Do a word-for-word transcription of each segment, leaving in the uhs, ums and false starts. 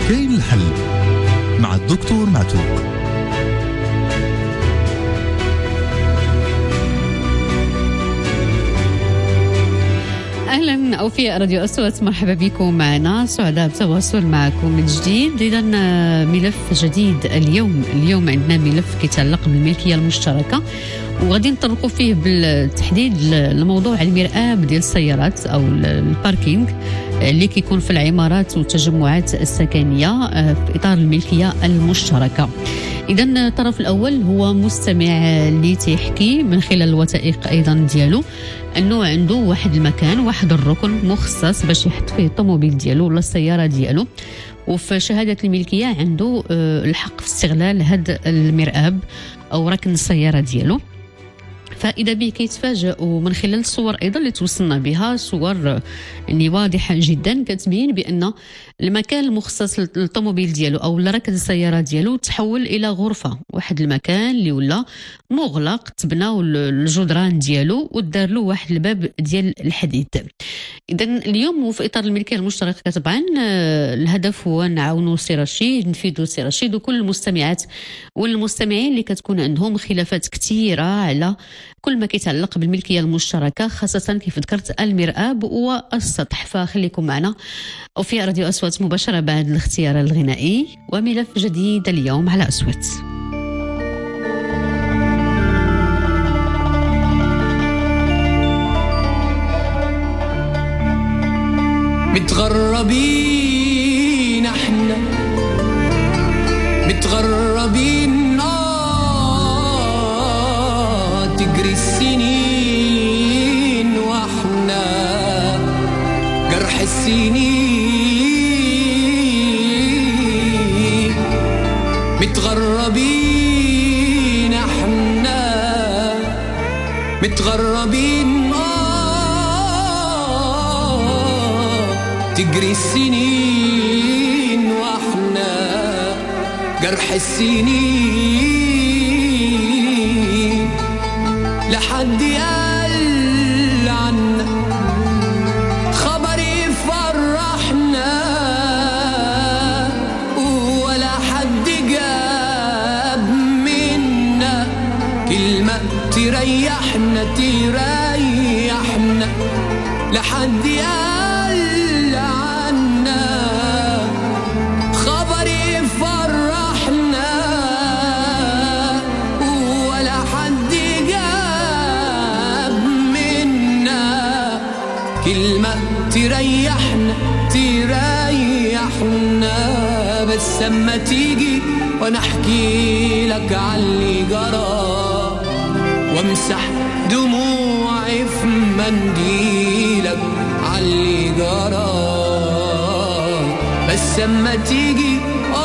كاين الحل مع الدكتور معتوق. أهلا أوفياء راديو أصوات، مرحبا بكم معنا، سعداء بالتواصل معكم من جديد. إذا ملف جديد اليوم اليوم عندنا ملف كيتعلق بالملكية المشتركة، وغادي نطرقوا فيه بالتحديد الموضوع المرآة ديال السيارات أو الباركينغ اللي كيكون في العمارات والتجمعات السكنية في إطار الملكية المشتركة. إذا الطرف الأول هو مستمع اللي تيحكي من خلال الوثائق أيضا ديالو أنه عنده واحد المكان، واحد الركن مخصص باش يحط فيه الطوموبيل ديالو ولا السيارة ديالو، وفي شهادة الملكية عنده الحق في استغلال هاد المرآب أو ركن السيارة ديالو. فإذا به كيتفاجئ من خلال الصور أيضا اللي توصلنا بها، صور يعني واضحة جدا كتبين بأن المكان المخصص للطوموبيل ديالو أو لركن السيارة ديالو تحول إلى غرفة، واحد المكان اللي ولا مغلق، تبناو الجدران ديالو ودار له واحد الباب ديال الحديد. إذا اليوم وفي إطار الملكية المشتركة طبعا الهدف هو نعاونوا سي رشيد، نفيدوا سي رشيد وكل المستمعات والمستمعين اللي كتكون عندهم خلافات كثيرة على كل ما كيتعلق بالملكية المشتركة، خاصة كيف ذكرت المرآب والسطح. فخليكم معنا وفي راديو أصوات مباشرة بعد الاختيار الغنائي وملف جديد اليوم على أصوات. متغربين احنا متغربين، آه تجري السنين واحنا جرح السنين. متغربين احنا متغربين، تجري السنين واحنا جرح السنين. لحد قال عنا خبر يفرحنا، ولا حد جاب منا كلمة تريحنا تريحنا. لحد قال خبر يفرحنا، ولا حد جاب منا كلمة تريحنا تريحنا. بس اما تيجي وانا احكي لك عاللي جرى وامسح دموعي في منديلك عاللي جرى. بس اما تيجي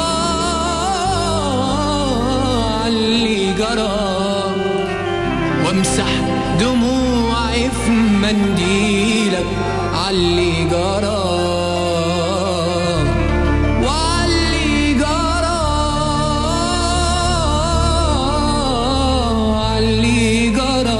اه اللي جرى وامسح دموعي في منديلك عاللي جرى وعاللي جرى عاللي جرى.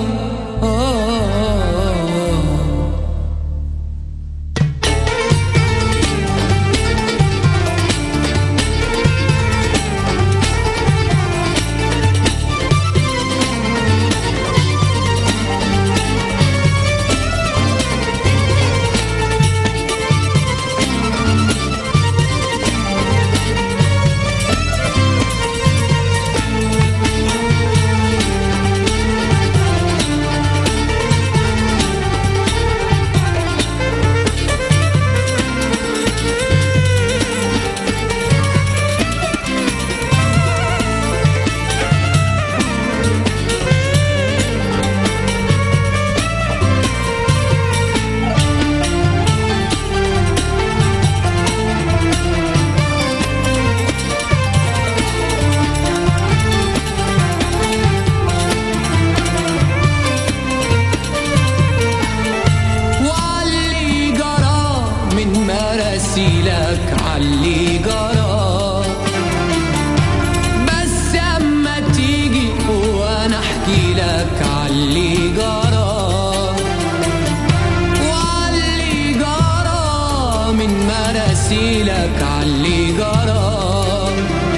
من مراسي امثلك عاللي جرى،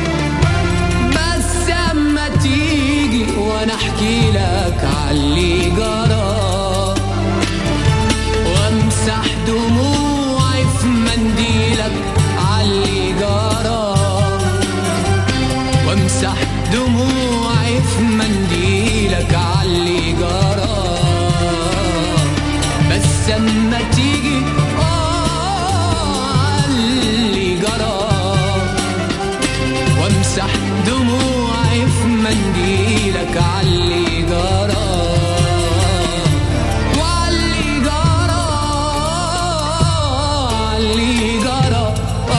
بس اما تيجي وانا احكي لك عاللي جرى وامسح دموعي في منديلك عاللي جرى، وامسح دموعي في منديلك عاللي جرى، بس اما تيجي عاللي جرى وامسح دموعي في منديلك عاللي جرى وعاللي جرى عاللي جرى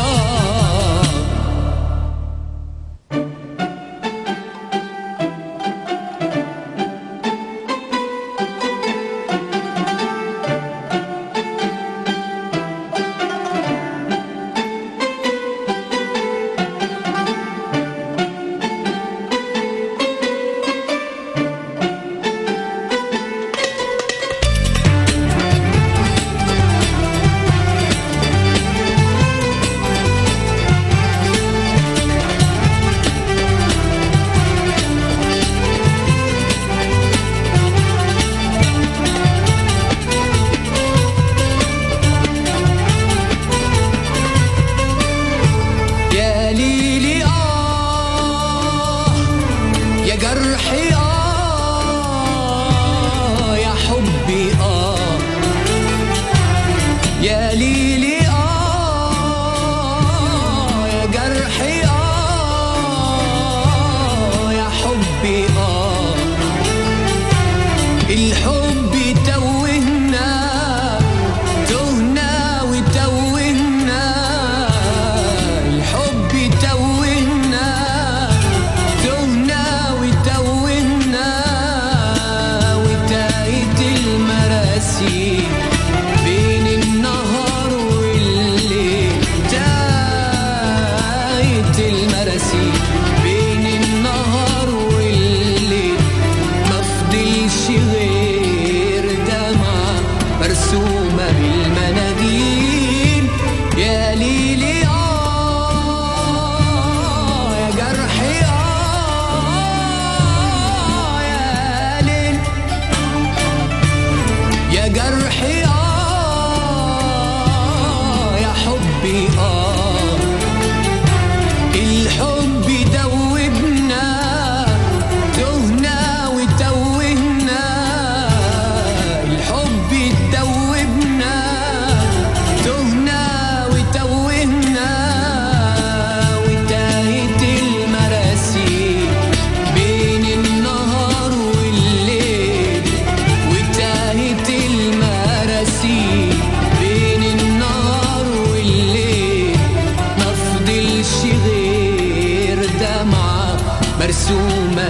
مرسومة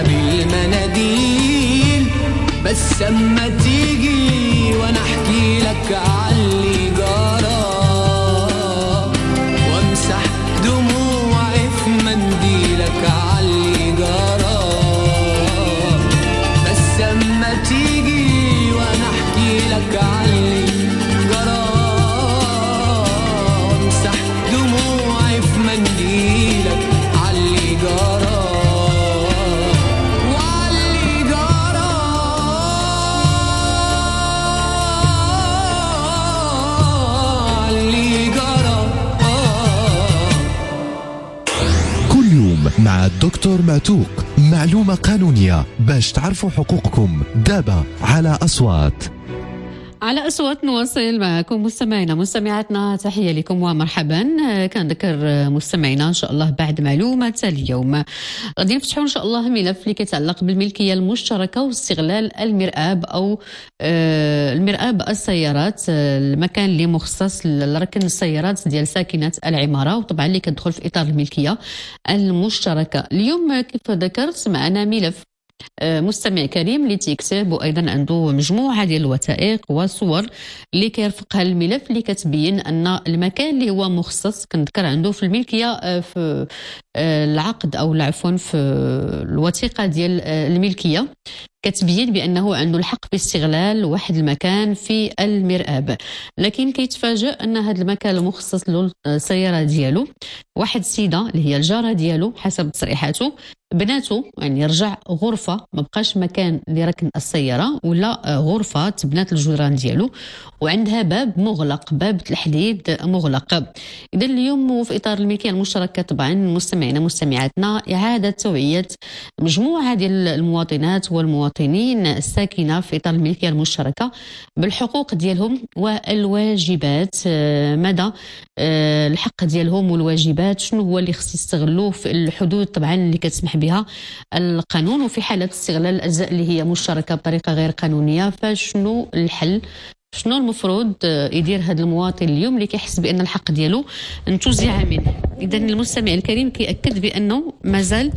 بالمناديل، بس اما تيجي وانا احكي لك عاللي جرى وامسح دموعي في منديلك عاللي جرى، بس اما تيجي وانا احكي لك عاللي جرى وامسح دموعي في منديلك عاللي جرى مع الدكتور معتوق، معلومة قانونية باش تعرفوا حقوقكم. دابا على أصوات على أصوات نواصل معكم مستمعينا مستمعاتنا، تحية لكم ومرحبا. كنذكر مستمعينا إن شاء الله بعد معلومة اليوم غادي نفتحوا إن شاء الله ملف اللي كيتعلق بالملكية المشتركة واستغلال المرآب أو المرآب السيارات، المكان اللي مخصص لركن السيارات ديال ساكنات العمارة، وطبعا اللي كتدخل في إطار الملكية المشتركة. اليوم كيف ذكرت معنا ملف مستمع كريم اللي تيكتب وايضا عنده مجموعه ديال الوثائق وصور اللي كيرفقها الملف اللي كتبين ان المكان اللي هو مخصص كنذكر عنده في الملكيه في العقد او عفوا في الوثيقه ديال الملكيه كتبين بانه عنده الحق باستغلال واحد المكان في المرآب، لكن كيتفاجأ ان هذا المكان المخصص له السياره ديالو واحد السيده اللي هي الجاره ديالو حسب تصريحاته بناته يعني رجع غرفه ما بقاش مكان لركن السياره ولا غرفه تبنات الجدران ديالو وعندها باب مغلق، باب الحديد مغلق. اذا اليوم وفي اطار الملكيه المشتركه طبعا مستمعينا مستمعاتنا اعاده توعيه مجموعه ديال المواطنات والمواطنين الساكنه في اطار الملكيه المشتركه بالحقوق ديالهم والواجبات، مدى الحق ديالهم والواجبات، شنو هو اللي خص يستغلوه في الحدود طبعا اللي كتسمح بها القانون، وفي حاله استغلال الاجزاء اللي هي مشتركه بطريقه غير قانونيه فشنو الحل، شنو المفروض يدير هذا المواطن اليوم اللي كيحس بان الحق ديالو انتزع منه. اذا المستمع الكريم كيأكد بانه مازال.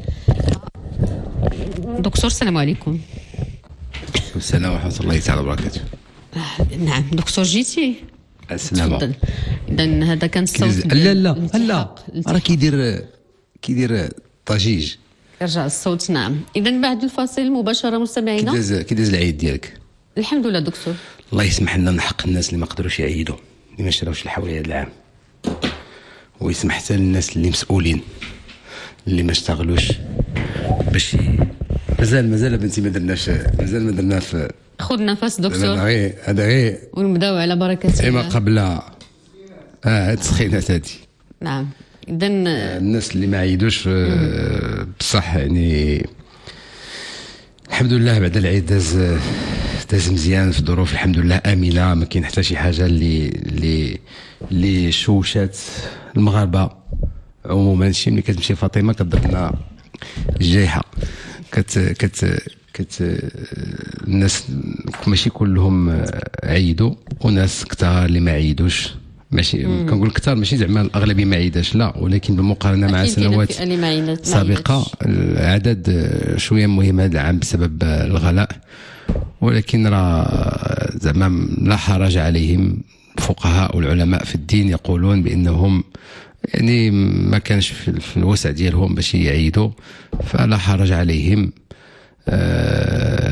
دكتور السلام عليكم. السلام ورحمه الله تعالى وبركاته. نعم دكتور جيتي. السلام. تفضل. اذا هذا كان الصوت. لا لا لا راه كيدير كيدير ضجيج. يرجع الصوت. نعم. اذا بعد الفاصل مباشره مستمعينا. كيداز كيداز العيد ديالك؟ الحمد لله دكتور. الله يسمح لنا نحق الناس اللي ما قدروش يعيدوا، اللي ما شراوش الحوايج هذا العام، ويسمح حتى للناس اللي مسؤولين اللي ما اشتغلوش باش مازال مازال بنتي ما درناش، مازال ما درنا في. خذ نفس دكتور. هذا غير هذا غير ونبداو على بركه الله. اما قبل اه هاد السخينات هادي. نعم. اذا الناس اللي ما عيدوش بصح يعني الحمد لله بعد العيد داز داز مزيان في ظروف الحمد لله امنه، ما كاين حتى شي حاجه اللي اللي اللي شوشات المغاربه عموما. الشيء ملي كتمشي فاطمه كتضربنا الجايحه كت كت كت الناس ماشي كلهم عيدوا، وناس كثار اللي ما عيدوش، ماشي كنقول كثار ماشي زعما الاغلبيه ما عيداش لا، ولكن بالمقارنه مع سنوات سابقه العدد شويه مهم هذا العام بسبب الغلاء، ولكن راه زعما لا حرج عليهم. الفقهاء والعلماء في الدين يقولون بانهم يعني ما كانش في الوسع ديالهم باش يعيدوا فلا حرج عليهم، آه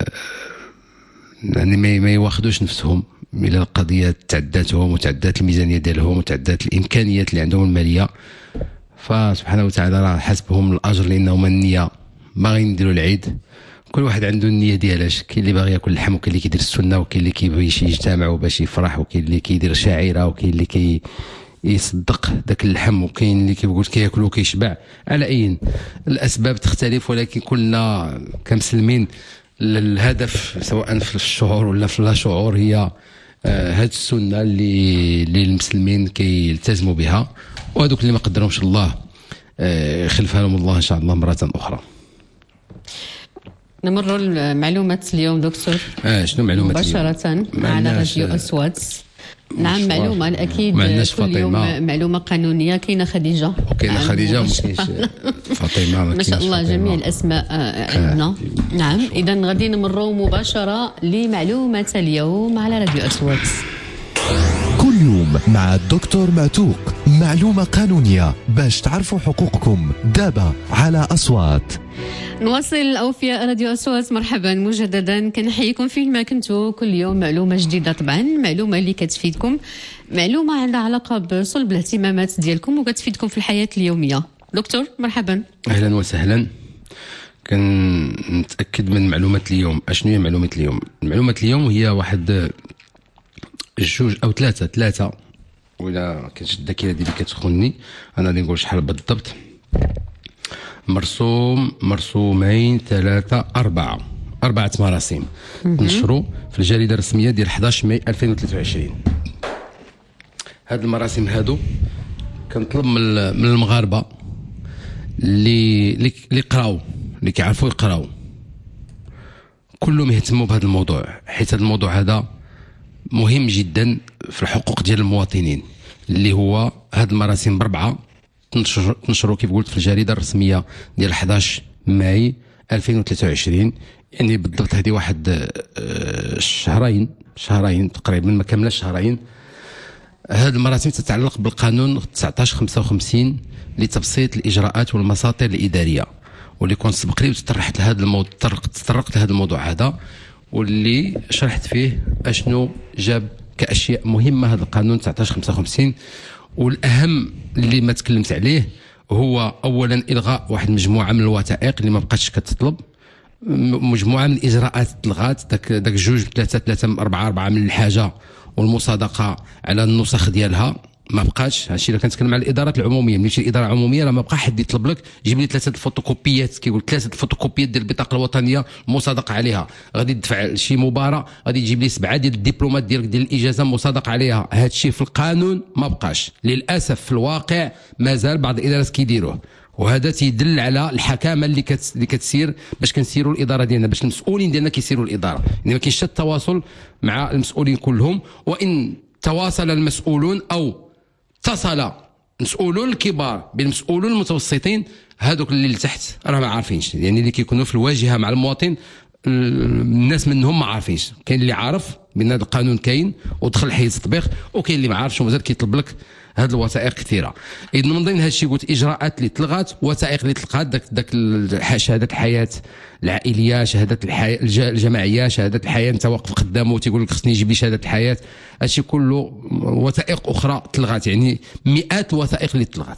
يعني ما يواخدوش نفسهم الى القضيه تعداتهم وتعدات الميزانيه ديالهم وتعدات الامكانيات اللي عندهم الماليه، فسبحانه وتعالى راه حسبهم الاجر لانهم النيه باغيين يديروا العيد. كل واحد عنده النيه ديالاش، كاين اللي باغي ياكل اللحم، وكاين اللي كيدير السنه، وكاين اللي كيبغي يجتمعوا باش يفرح، وكاين اللي كيدير شاعره، وكاين اللي كي يصدق داك اللحم، وكاين اللي كيقول كياكل وكيشبع. على اي الاسباب تختلف، ولكن كلنا كمسلمين الهدف سواء في الشعور ولا في لا شعور هي هاد السنه اللي اللي المسلمين كيلتزموا بها، وهذوك اللي ما قدرهمش الله يخلفها لهم الله ان شاء الله مره اخرى. نمر المعلومات اليوم دكتور. اه شنو معلومات مباشرة على راديو أصوات. نعم معلومة أكيد كل يوم معلومة قانونية. كاينة خديجة وكاينة خديجة وكاينش فاطمة ما شاء الله جميع الأسماء عندنا. نعم إذا غادي نمروا مباشرة لمعلومة اليوم على راديو أصوات. كل يوم مع الدكتور معتوق معلومة قانونية باش تعرفوا حقوقكم دابا على أصوات. نواصل أوفياء راديو أصوات. مرحبا مجددا، كنحييكم فين ما كنتوا. كل يوم معلومة جديدة، طبعا معلومة اللي كتفيدكم، معلومة عندها علاقة بصلب الاهتمامات ديالكم وكتفيدكم في الحياة اليومية. دكتور مرحبا. أهلا وسهلا. كنتأكد من معلومات اليوم. أشنو هي معلومات اليوم؟ معلومات اليوم هي واحد جوج أو ثلاثة ثلاثة ولا كانت الذاكرة ديالي كتخونني أنا غادي نقول شحال بالضبط. مرسوم مرسومين ثلاثة أربعة أربعة مراسيم نشروا في الجريدة الرسمية ديال أحد عشر ماي ألفين وثلاثة وعشرين. هاد المراسم هادو كنطلب من من المغاربة اللي اللي قراو اللي كيعرفوا يقراو كلهم يهتموا بهذا الموضوع، حيت هذا الموضوع هذا مهم جدا في الحقوق ديال المواطنين، اللي هو هاد المراسم بربعة تنشر تنشروا كيف قلت في الجريدة الرسمية ديال أحد عشر ماي ألفين وثلاثة وعشرين، يعني بالضبط هذه واحد شهرين شهرين تقريبا ما كاملاش شهرين. هذه المراسم تتعلق بالقانون تسعطاش خمسة وخمسين لتبسيط الاجراءات والمساطر الاداريه، واللي كنت سبق لي وتطرحت لهذا الموضوع، تطرقت لهذا الموضوع هذا، واللي شرحت فيه اشنو جاب كاشياء مهمه هذا القانون تسعطاش خمسة وخمسين. والاهم اللي ما تكلمت عليه هو اولا الغاء واحد مجموعه من الوثائق اللي ما بقاتش كتطلب، مجموعه من الاجراءات تلغات، داك داك جوج ثلاثه ثلاثه اربعه اربعه من الحاجه والمصادقه على النسخ ديالها ما بقاش. هادشي اللي كنتكلم على الادارات العموميه، ملي تمشي الاداره العموميه راه ما بقى حد يطلب لك جيب لي ثلاثه الفوتوكوبيات، كيقول ثلاثه الفوتوكوبيات ديال البطاقه الوطنيه مصادقه عليها، غادي تدفع شي مباراه غادي تجيب لي سبعه ديال الدبلومات ديالك ديال الاجازه مصادق عليها. هادشي في القانون ما بقاش للاسف، في الواقع مازال بعض الادارات كيديروه، وهذا تيدل على الحكامه اللي كت... اللي كتسير باش كنسيروا الاداره ديالنا، باش المسؤولين ديالنا كيسيروا الاداره، يعني ما كاينش التواصل مع المسؤولين كلهم. وان تواصل المسؤولون او اتصل المسؤولون الكبار بالمسؤولون المتوسطين، هذوك اللي لتحت راه ما عارفينش، يعني اللي كيكونوا في الواجهه مع المواطن الناس منهم ما عارفينش. كاين اللي عارف بان هذا القانون كاين ودخل حيز التطبيق، وكاين اللي ما عارفش ومازال كيطلب لك هذه الوثائق كثيره. اذا من ضمن هذا الشيء قلت اجراءات اللي تلغات، وثائق اللي تلغات، داك داك شهاده الحياه العائليه، شهاده الحياه الجماعيه، شهاده الحياه انت واقف قدامه وتيقول لك خصني يجيب لي شهاده الحياه، هادشي كله وثائق اخرى تلغات، يعني مئات الوثائق اللي تلغات.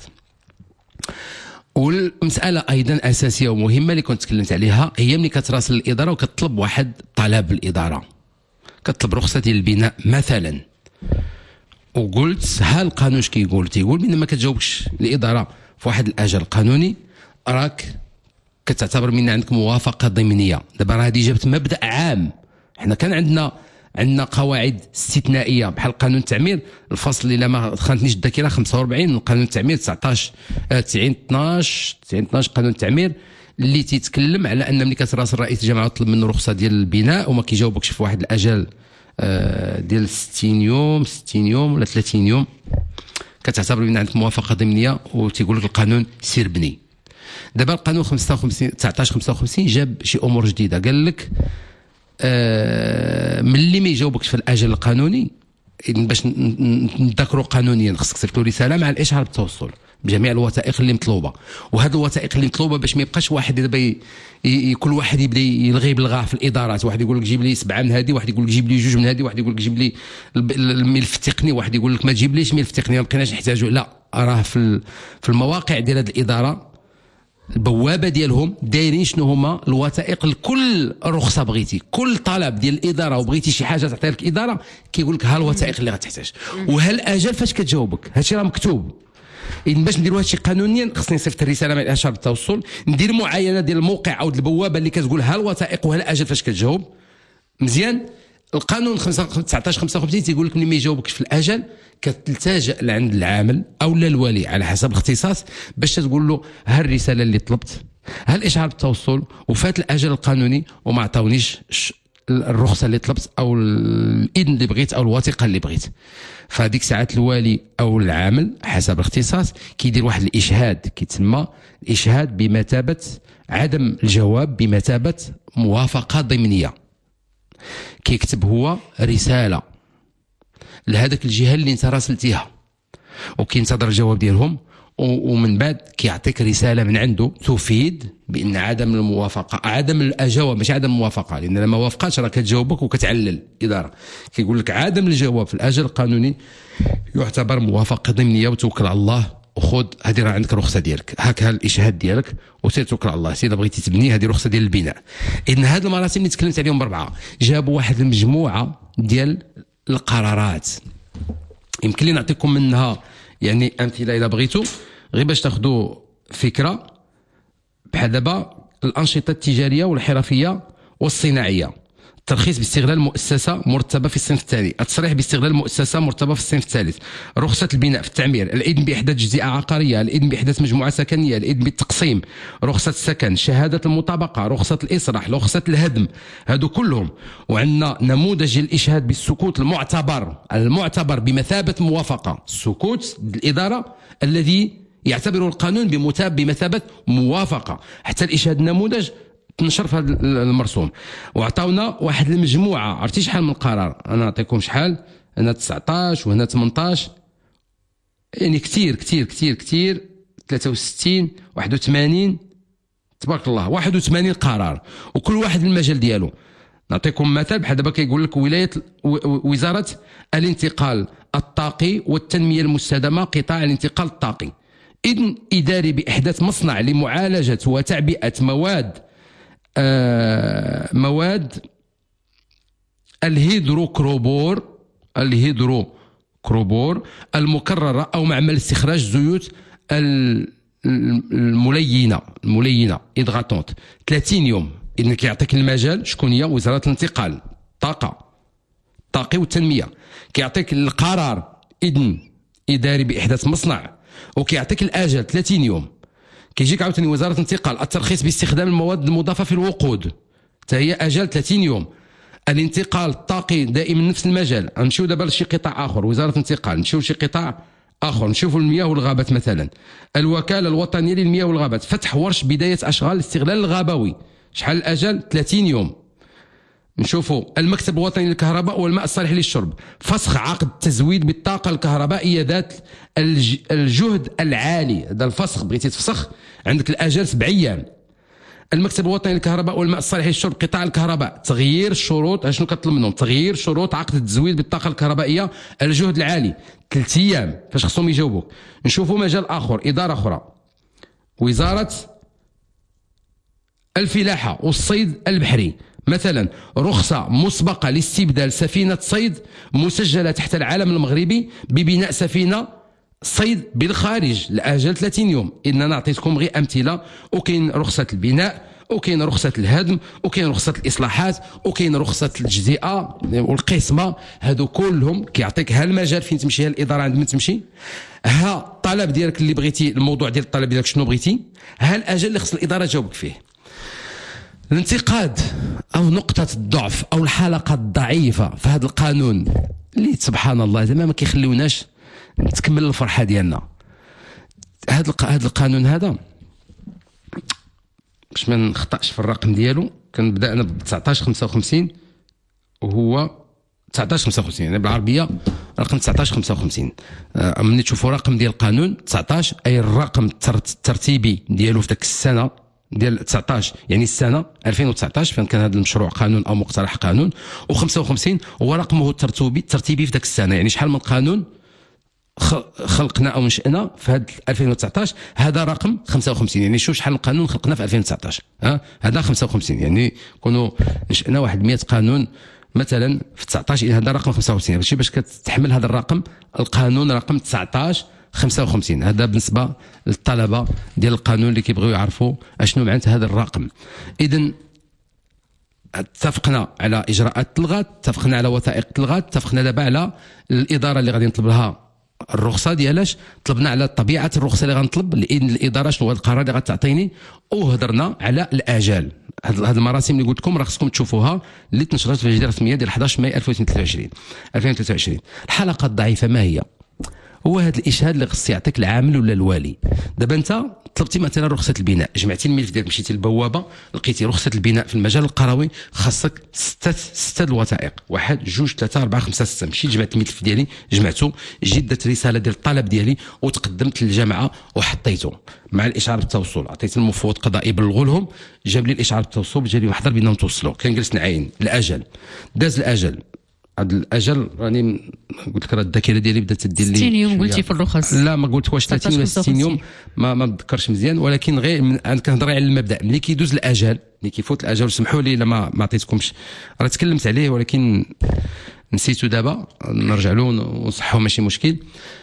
والمساله ايضا اساسيه ومهمه اللي كنت تكلمت عليها هي ملي كتراسل الاداره وكتطلب واحد طلب الاداره، كتطلب رخصه ديال البناء مثلا، وقلت ها القانون اش كيقول؟ تيقول من ما كتجاوبش الاداره في واحد الاجل قانوني راك كتعتبر من عندك موافقه ضمنيه. دابا راه هذه جابت مبدا عام، حنا كان عندنا عندنا قواعد استثنائيه بحال قانون التعمير، الفصل اللي ما خانتنيش الذاكره خمسة وأربعين من قانون التعمير تسعطاش تسعين اثناش تسعين اثناش قانون التعمير، اللي تيتكلم على ان ملي كتراسل رئيس الجامعه وتطلب منه رخصه ديال البناء وما كيجاوبكش في واحد الاجل ديال ستين يوم ستين يوم ولا ثلاثين يوم، كتعتبر بان عندك موافقه ضمنيه وتيقول لك القانون سير بني. دابا القانون خمسة وخمسين تسعطاش خمسة وخمسين جاب شي امور جديده، قال لك آه ملي ما يجاوبكش في الاجل القانوني باش نذكروا قانونيا خصك تصيفط له رساله مع الاشعار بالتوصل بجميع الوثائق اللي مطلوبه. وهذه الوثائق اللي مطلوبه باش ما يبقاش واحد دابا كل واحد يبدا يلغي بالغاء في الادارات، واحد يقول لك جيب لي سبعه من هذه، واحد يقول لك جيب لي جوج من هذه، واحد يقول لك جيب لي الملف التقني، واحد يقول لك ما تجيب ملف تقني ما بقيناش نحتاجه. لا، راه في في المواقع ديال هذه الاداره البوابه ديالهم دايرين شنو هما الوثائق لكل رخصه بغيتي، كل طلب ديال الاداره وبغيتي شي حاجه تعطيها لك الاداره كيقول لك ها الوثائق اللي غتحتاج وها الاجل فاش كتجاوبك. هادشي راه مكتوب. إذا باش نديروا هادشي قانونيا خصني نصيفط الرساله مع الاشعار بالتوصل، ندير معاينه ديال الموقع او البوابه اللي كتقول ها الوثائق وها الاجل فاش كتجاوب مزيان. القانون تسعطاش خمسة وخمسين تيقول لك ملي ما يجاوبكش في الاجل كتلتجئ لعند العامل او الوالي على حسب الاختصاص باش تقول له ها الرساله اللي طلبت، ها الاشعار بالتوصل، وفات الاجل القانوني وما عطاونيش الرخصه اللي طلبت او الاذن اللي بغيت او الوثيقه اللي بغيت. فهذيك ساعات الوالي او العامل حسب الاختصاص كيدير واحد الاشهاد كيتسمى الاشهاد بمثابه عدم الجواب بمثابه موافقه ضمنيه. كيكتب هو رساله لهذاك الجهه اللي انت راسلتيها وكينتظر الجواب ديالهم، ومن بعد كيعطيك رساله من عنده تفيد بان عدم الموافقه عدم الاجابه ماشي عدم الموافقه، لان لما وافقاتش راه كتجاوبك وكتعلل الاداره. كيقول لك عدم الجواب في الاجل القانوني يعتبر موافقه ضمنيه وتوكل على الله وخذ هذه راه عندك رخصه ديالك، هاك الاشهاد ديالك وسير توكل على الله، سير بغيتي تبني هذه رخصه ديال البناء. اذن هذه المراسم اللي تكلمت عليهم بربعه جابوا واحد المجموعه ديال القرارات، يمكن لي نعطيكم منها يعني امثله اذا بغيتوا غير باش تاخذوا فكره. بحال دابا الانشطه التجاريه والحرفيه والصناعيه، الترخيص باستغلال مؤسسه مرتبه في الصنف الثاني، التصريح باستغلال مؤسسه مرتبه في الصنف الثالث، رخصه البناء في التعمير، الاذن باحداث جزيئه عقاريه، الاذن باحداث مجموعه سكنيه، الاذن بالتقسيم، رخصه السكن، شهاده المطابقه، رخصه الاصلاح، رخصه الهدم، هادو كلهم. وعندنا نموذج الاشهاد بالسكوت المعتبر المعتبر بمثابه موافقه، السكوت الاداره الذي يعتبر القانون بمثابه موافقه. حتى الاشهاد النموذج تنشر في هذا المرسوم. وعطاونا واحد المجموعه، عرفتي شحال من القرار؟ انا نعطيكم شحال، هنا تسعطاش وهنا ثمنطاش يعني كثير كثير كثير كثير ثلاثة وستين واحد وثمانين تبارك الله واحد وثمانين قرار، وكل واحد في المجال ديالو. نعطيكم مثال بحال دابا كيقول لك ولايه وزاره الانتقال الطاقي والتنميه المستدامه قطاع الانتقال الطاقي، اذن اداري باحداث مصنع لمعالجه وتعبئه مواد آه مواد الهيدروكروبور الهيدروكروبور المكرره او معمل استخراج زيوت الملينه الملينه إدغاتونت ثلاثين يوم. اذن كيعطيك المجال شكون هي وزاره الانتقال الطاقه الطاقي والتنميه، كيعطيك القرار اذن اداري باحداث مصنع، وكيعطيك الاجل ثلاثين يوم. كيجيك عاوتاني وزاره الانتقال الترخيص باستخدام المواد المضافه في الوقود، حتى هي اجل ثلاثين يوم. الانتقال الطاقي دائما نفس المجال. نمشيو دابا لشي قطاع اخر، وزاره الانتقال، نمشيو لشي قطاع اخر، نشوفوا المياه والغابات مثلا. الوكاله الوطنيه للمياه والغابات فتح ورش بدايه اشغال الاستغلال الغابوي، شحال الاجل؟ ثلاثين يوم. نشوفوا المكتب الوطني للكهرباء والماء الصالح للشرب، فسخ عقد التزويد بالطاقه الكهربائيه ذات الجهد العالي. هذا الفسخ بغيتي تفسخ عندك الاجل سبع ايام. المكتب الوطني للكهرباء والماء الصالح للشرب قطاع الكهرباء، تغيير الشروط. شنو كطلب منهم؟ تغيير شروط عقد التزويد بالطاقه الكهربائيه الجهد العالي، ثلاث ايام فاش خصهم يجاوبوك. نشوفوا مجال اخر، اداره اخرى، وزاره الفلاحه والصيد البحري مثلا، رخصه مسبقه لاستبدال سفينه صيد مسجله تحت العلم المغربي ببناء سفينه صيد بالخارج، لاجل ثلاثين يوم. إذن انا عطيتكم غير امثله، وكاين رخصه البناء، وكاين رخصه الهدم، وكاين رخصه الاصلاحات، وكاين رخصه التجزئه والقسمه. هادو كلهم كيعطيك ها المجال فين تمشي، ها الاداره عند من تمشي، ها الطلب ديالك اللي بغيتي، الموضوع ديال الطلب ديالك شنو بغيتي، ها الاجل اللي خص الاداره تجاوبك فيه. الانتقاد او نقطه الضعف او الحلقه الضعيفه في هذا القانون اللي سبحان الله زعما ما كيخليوناش تكمل الفرحه ديالنا. هذا هذا القانون هذا باش ما نخطاش في الرقم ديالو، كان بدانا ب تسعطاش خمسة وخمسين وهو تسعطاش خمسة وخمسين، يعني بالعربيه رقم تسعطاش خمسة وخمسين. آه ملي تشوفوا الرقم ديال القانون تسعطاش اي الرقم الترتيبي ديالو في ذاك السنه ديال تسعطاش، يعني السنه ألفين وتسعطاش فين كان هذا المشروع قانون او مقترح قانون، وخمسة وخمسين هو رقمه الترتيبي الترتيبي في ذاك السنه. يعني شحال من قانون خلقنا او نشأنا في هذا ألفين وتسعطاش، هذا رقم خمسة وخمسين. يعني شوف شحال من قانون خلقنا في ألفين وتسعطاش، ها هذا خمسة وخمسين. يعني كونوا نشأنا واحد مئة قانون مثلا في تسعطاش، هذا رقم خمسة وخمسين. ماشي باش كتحمل هذا الرقم القانون رقم تسعطاش خمسة وخمسين. هذا بالنسبه للطلبه ديال القانون اللي كيبغيو يعرفوا اشنو معنات هذا الرقم. اذا اتفقنا على اجراءات الغات، اتفقنا على وثائق الغات، اتفقنا دابا على الاداره اللي غادي نطلب لها الرخصه ديالاش، طلبنا على طبيعه الرخصه اللي غنطلب، لان الاداره شنو هو القرار اللي غتعطيني، وهضرنا على الاجال. هذه المراسم اللي قلت لكم راه خصكم تشوفوها اللي تنشرت في الجريده الرسميه ديال حداش ماي ألفين وثلاثة وعشرين ألفين وثلاثة وعشرين. الحلقه الضعيفه ما هي؟ هو هذا الاشهاد اللي خص يعطيك العامل ولا الوالي. دابا انت طلبتي مثلا رخصه البناء، جمعتي الملف ديالك، مشيتي للبوابه لقيتي رخصه البناء في المجال القروي، خاصك سته سته الوثائق، واحد جوج ثلاثه اربعه خمسه سته. مشيت جمعت الملف ديالي، جمعته، جيت درت رساله ديال الطلب ديالي وتقدمت للجامعه وحطيته مع الاشعار بالتوصل. عطيت المفوض القضائي بلغوا لهم، جاب لي الاشعار بالتوصل، جا لي محضر بينا نتوصلوا. كنجلس نعاين الاجل، داز الاجل. هذا الاجل راني قلت لك راه الذاكره ديالي بدات تدير لي ستين يوم قلتي في الرخص. لا ما قلت واش ثلاثين ولا ستين يوم، ما ما نتذكرش مزيان، ولكن غير انا كنهضر على المبدا. ملي كيدوز الاجل، ملي كيفوت الاجل، سمحوا لي الا ما ما عطيتكمش، راه تكلمت عليه ولكن نسيتو دابا، نرجع له ونصحوا ماشي مشكل.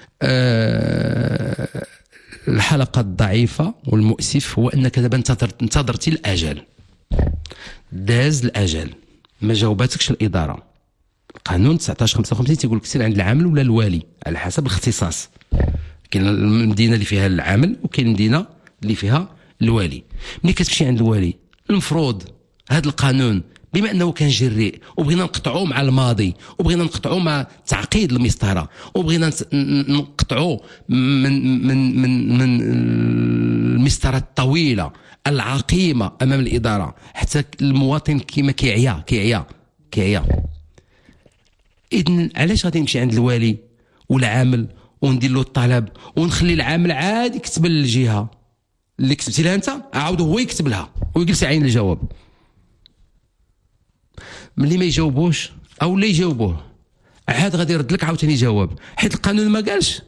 أه الحلقه الضعيفه والمؤسف هو انك دابا انتظرت انتظرتي الاجل، داز الاجل، ما جاوباتكش الاداره. قانون تسعطاش خمسة وخمسين تيقول لك سير عند العامل ولا الوالي على حسب الاختصاص. كاين المدينه اللي فيها العامل وكاين المدينه اللي فيها الوالي. ملي كتمشي عند الوالي، المفروض هذا القانون بما انه كان جريء وبغينا نقطعوه مع الماضي، وبغينا نقطعوه مع تعقيد المسطره، وبغينا نقطعوه من من من من المسطره الطويله العقيمه امام الاداره، حتى المواطن كيما كيعيا كيعيا كيعيا. إذن علاش غادي نمشي عند الوالي والعامل وندير له الطلب ونخلي العامل عادي يكتب للجهه اللي كتبتي لها انت، عاود هو يكتب لها ويجلس يعين الجواب. ملي ما يجاوبوش او لا يجاوبوه عاد غادي يرد لك عاوتاني جواب، حيت القانون ما قالش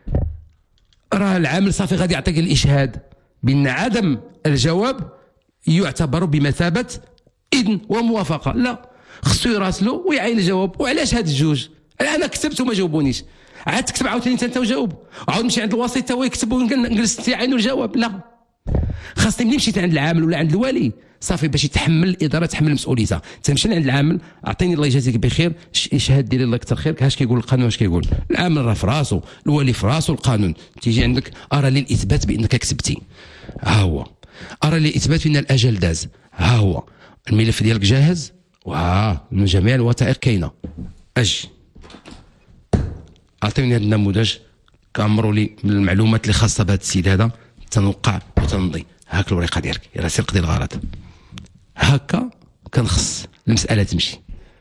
راه العامل صافي غادي يعطيك الاشهاد بان عدم الجواب يعتبر بمثابه اذن وموافقه. لا، خصو يراسلو ويعين الجواب. وعلاش هاد الجوج؟ انا كتبت وما جاوبونيش، عاد تكتب عاوتاني انت وجاوب، عاود نمشي عند الوسيط حتى هو يكتب ونجلس يعينوا الجواب. لا، خاصني ملي مشيت عند العامل ولا عند الوالي صافي باش يتحمل الاداره تحمل مسؤوليتها. تمشي عند العامل اعطيني الله يجازيك بخير اشهاد ديالي الله يكثر خيرك، هاش كيقول القانون اش كيقول. العامل راه في راسو، الوالي في راسو، القانون تيجي عندك ارى لي الاثبات بانك كتبتي، ها هو ارى لي الاثبات بان الاجل داز، ها هو الملف ديالك جاهز وها من جميع الوثائق كاينه، اجي اعطيني هذا النموذج كامروا لي من المعلومات اللي خاصه بهذا السيد هذا تنوقع وتنضي. هاك الورقه ديالك يلا سير قضي الغرض. هكا كنخص المساله تمشي.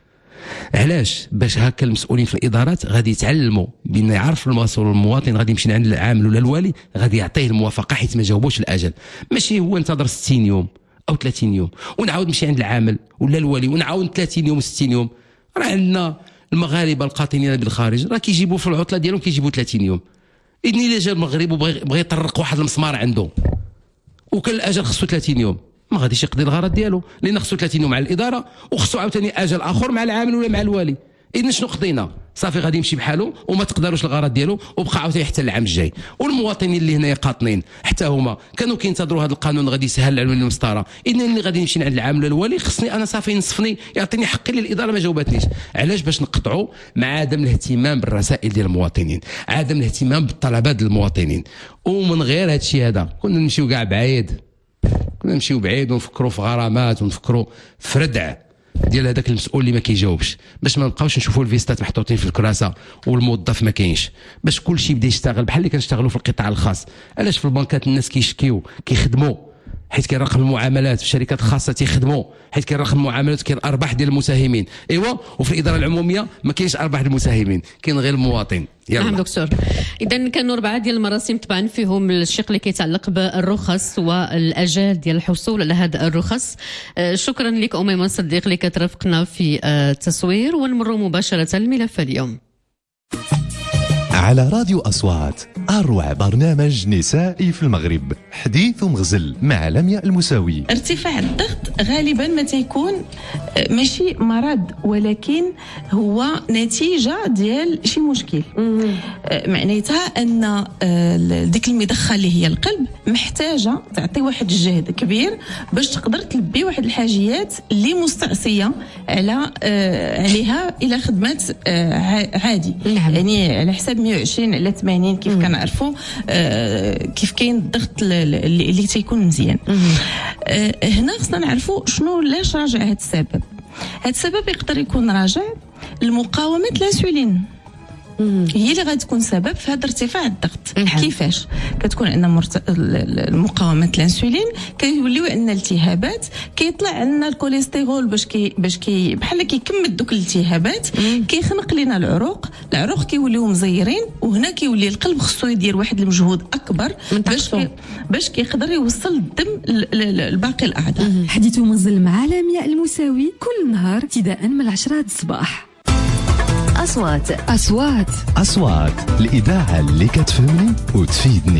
علاش؟ باش هكا المسؤولين في الادارات غادي يتعلموا بان يعرف المسؤول المواطن غادي يمشي عند العامل ولا الوالي غادي يعطيه الموافقه حيت ما جاوبوش الاجل، ماشي هو انتظر ستين يوم او ثلاثين يوم ونعاود نمشي عند العامل ولا الوالي ونعاود ثلاثين يوم وستين يوم. راه عندنا المغاربه القاطنين بالخارج راه كيجيبوا في العطله ديالهم كيجيبوا ثلاثين يوم. اذن الا جا المغرب وبغى يطرق واحد المسمار عنده وكان الاجل خصو ثلاثين يوم ما غاديش يقضي الغرض ديالو، لان خصو ثلاثين يوم مع الاداره وخصو عاوتاني اجل اخر مع العامل ولا مع الوالي. اذن شنو قضينا؟ صافي غادي يمشي بحاله وما تقدروش الغرض ديالو وبقى عاوتاني حتى العام الجاي. والمواطنين اللي هنايا قاطنين حتى هما كانوا كينتظروا هذا القانون غادي يسهل عليهم المسطره. اذن اللي غادي نمشي عند العامل ولا الوالي خصني انا صافي ينصفني يعطيني حقي اللي الاداره ما جاوبتنيش. علاش؟ باش نقطعوا مع عدم الاهتمام بالرسائل ديال المواطنين، عدم الاهتمام بالطلبات ديال المواطنين. ومن غير هذا الشيء هذا كنا نمشيو كاع بعيد، كنا نمشيو بعيد ونفكروا في غرامات ونفكروا في ردع ديال هذاك المسؤول اللي ما كيجاوبش، باش ما نبقاوش نشوفوا الفيستات محطوطين في الكراسه والموظف ما كاينش، باش كل شيء يبدا يشتغل بحال اللي كنشتغلوا في القطاع الخاص. علاش في البنكات الناس كيشكيو كيخدموا حيت كاين رقم المعاملات، في الشركات الخاصه تيخدموا حيت كاين رقم المعاملات وكاين ارباح ديال المساهمين. ايوا وفي الاداره العموميه ما كاينش ارباح المساهمين، كاين غير المواطن. نعم دكتور. اذا كانوا اربعه ديال المراسم طبعا فيهم الشق اللي كيتعلق بالرخص والاجال ديال الحصول على هذا الرخص. شكرا لك اميمه صديق اللي كترافقنا في التصوير، ونمر مباشره للملف اليوم. على راديو أصوات أروع برنامج نسائي في المغرب، حديث مغزل مع لمياء المساوي. ارتفاع الضغط غالبا ما تيكون ماشي مرض ولكن هو نتيجة ديال شي مشكل. معناتها أن ديك المضخة اللي هي القلب محتاجة تعطي واحد الجهد كبير باش تقدر تلبي واحد الحاجيات اللي مستعصية على عليها إلى خدمات عادي. نعم. يعني على حساب مية وعشرين على ثمانين كيف كنعرفوا آه كيف كاين الضغط اللي, اللي تيكون مزيان. آه هنا خصنا نعرفوا شنو علاش راجع هذا السبب. هذا السبب يقدر يكون راجع لمقاومه الانسولين، هي اللي غادي تكون سبب في هذا ارتفاع الضغط. نعم. كيفاش كتكون عندنا مرت... مقاومه الانسولين كيوليو عندنا التهابات، كيطلع عندنا الكوليسترول باش كي باش كي بحال كيكمل دوك الالتهابات، كيخنق لنا العروق، العروق كيوليو مزيرين، وهنا كيولي القلب خصو يدير واحد المجهود اكبر باش كي... باش كيقدر يوصل الدم لباقي الاعضاء. حديث مغزل مع لمياء المساوي كل نهار ابتداء من العشرة الصباح. أصوات أصوات أصوات الإذاعة اللي كتفهمني وتفيدني.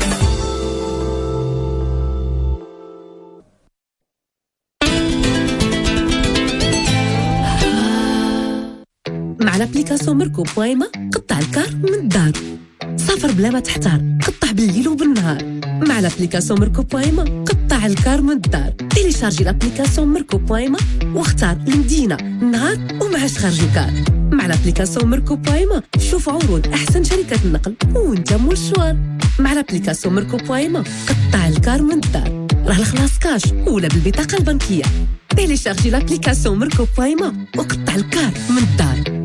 مع لابليكاسيون ميركو بويما قطع الكار من الدار، سافر بلا ما تحتار، قطع بالليل وبالنهار. مع لابليكاسيون ميركو بويما قطع الكار من الدار. تيليشارجي لابليكاسيون ميركو بويما واختار المدينة، النهار ومعاش خارج الكار. مع لابليكاسيون ميركو بويما شوف عروض احسن شركات النقل وانت مول الشوار. مع لابليكاسيون ميركو بويما قطع الكار من الدار، راه الخلاص كاش ولا بالبطاقه البنكيه. تيليشارجي لابليكاسيون ميركو بويما وقطع الكار من الدار.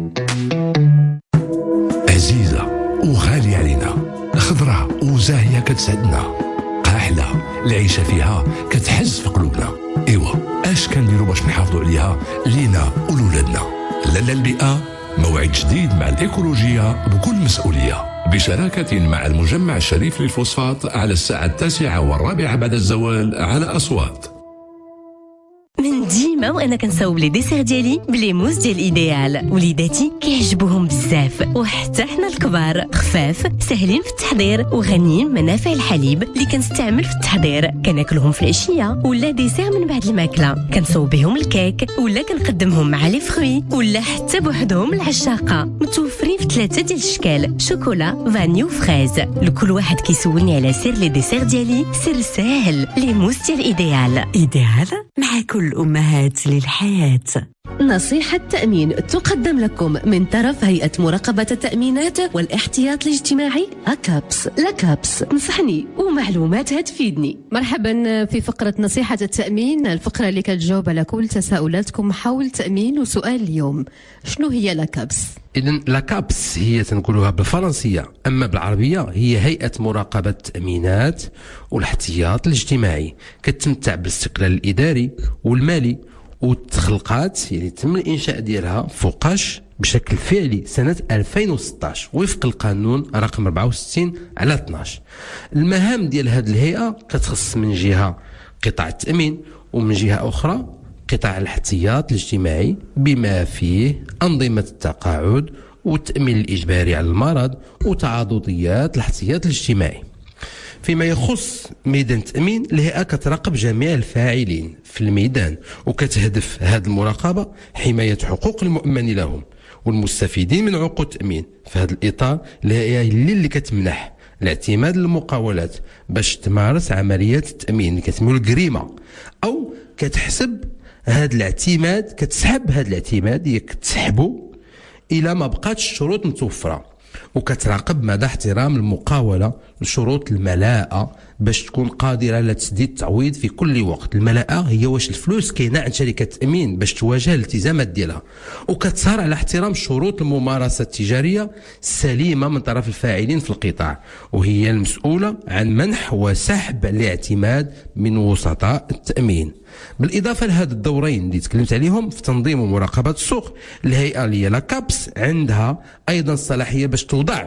عزيزه وغاليه علينا، خضراء وزاهيه كتسعدنا، قاحله العيشه فيها كتحز في قلوبنا. ايوا اش كنديروا باش نحافظوا عليها لينا ولولادنا؟ لالا البيئه موعد جديد مع الإيكولوجية بكل مسؤولية بشراكة مع المجمع الشريف للفوسفات على الساعة التاسعة والرابعة بعد الزوال على أصوات. من ديما وانا كنصاوب لي ديسير ديالي بلي موس ديال ايديال. وليداتي كيعجبوهم بزاف وحتى حنا الكبار. خفاف ساهلين في التحضير وغنيين بمنافع الحليب اللي كنستعمل في التحضير. كناكلهم في العشيه ولا ديسير من بعد الماكله. كنصوب بهم الكيك ولا كنقدمهم مع لي فروي ولا حتى بوحدهم العشاقه. متوفرين في ثلاثه ديال الاشكال: شوكولا، فاني وفريز. لكل واحد كيسولني على سر لي ديسير ديالي، سر ساهل: لي موس ديال ايديال. ايديال مع كل الأمهات للحياة. نصيحة تأمين تقدم لكم من طرف هيئة مراقبة التأمينات والاحتياط الاجتماعي أكابس. لكابس نصحني ومعلومات هتفيدني. مرحبا في فقرة نصيحة التأمين، الفقرة اللي كتجاوب على كل تساؤلاتكم حول تأمين. وسؤال اليوم: شنو هي لكابس؟ إذن لاكابس هي تنقولوها بالفرنسية، أما بالعربية هي هيئة مراقبة التأمينات والاحتياط الاجتماعي. كتمتع بالاستقلال الإداري والمالي، وتخلقات يعني تم الإنشاء ديالها فوقاش بشكل فعلي سنة ألفين وستطاش وفق القانون رقم أربعة وستين على اثناش. المهام ديال هذه الهيئة كتخص من جهة قطاع التأمين، ومن جهة أخرى قطاع الاحتياط الاجتماعي بما فيه أنظمة التقاعد والتأمين الإجباري على المرض وتعاضديات الاحتياط الاجتماعي. فيما يخص ميدان التأمين، الهيئة كتراقب جميع الفاعلين في الميدان، وكتهدف هذه المراقبة حماية حقوق المؤمن لهم والمستفيدين من عقود التأمين. في هذا الإطار الهيئة هي اللي كتمنح الاعتماد للمقاولات باش تمارس عمليات التأمين اللي كتسميو الجريمة، أو كتحسب هذا الاعتماد، كتسحب هذا الاعتماد، هي كتسحبه إلى ما بقاتش الشروط متوفرة، وكتراقب مدى احترام المقاولة لشروط الملاءة باش تكون قادرة على تسديد التعويض في كل وقت. الملاءة هي واش الفلوس كاينة عند شركة التأمين باش تواجه الالتزامات ديالها، وكتسهر على احترام شروط الممارسة التجارية السليمة من طرف الفاعلين في القطاع، وهي المسؤولة عن منح وسحب الاعتماد من وسطاء التأمين. بالإضافة لهذا الدورين اللي تكلمت عليهم في تنظيم ومراقبة السوق، الهيئة اللي هي لاكابس عندها أيضا الصلاحية باش توضع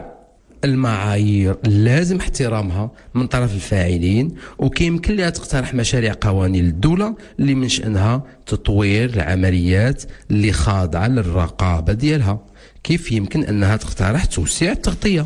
المعايير لازم احترامها من طرف الفاعلين، وكيمكن لها تقترح مشاريع قوانين للدولة اللي من شأنها تطوير العمليات اللي خاضعة للرقابة ديالها. كيف يمكن أنها تقترح توسيع التغطية.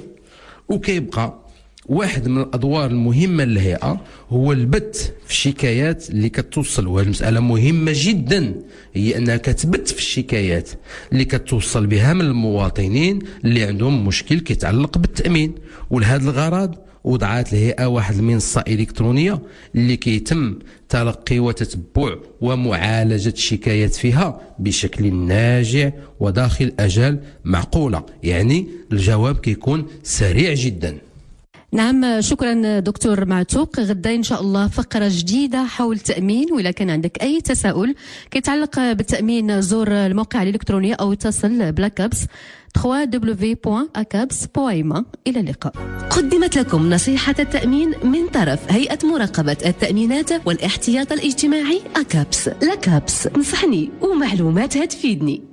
وكيبقى واحد من الأدوار المهمة للهيئة هو البت في الشكايات اللي كتوصل، وهذه المسألة مهمة جدا، هي أنها كتبت في الشكايات اللي كتوصل بها من المواطنين اللي عندهم مشكل كيتعلق بالتأمين. ولهذا الغرض وضعت الهيئة واحد المنصة إلكترونية اللي كيتم تلقي وتتبع ومعالجة الشكايات فيها بشكل ناجع وداخل أجال معقولة، يعني الجواب كيكون سريع جدا. نعم، شكرا دكتور معتوق. غدا إن شاء الله فقرة جديدة حول التأمين، وإذا كان عندك أي تساؤل كيتعلق بالتأمين زور الموقع الإلكتروني أو اتصل بلاكابس دبليو دبليو دبليو دوت أكابس دوت إم. إلى اللقاء. قدمت لكم نصيحة التأمين من طرف هيئة مراقبة التأمينات والاحتياط الاجتماعي أكابس. لكابس نصحني ومعلومات هتفيدني.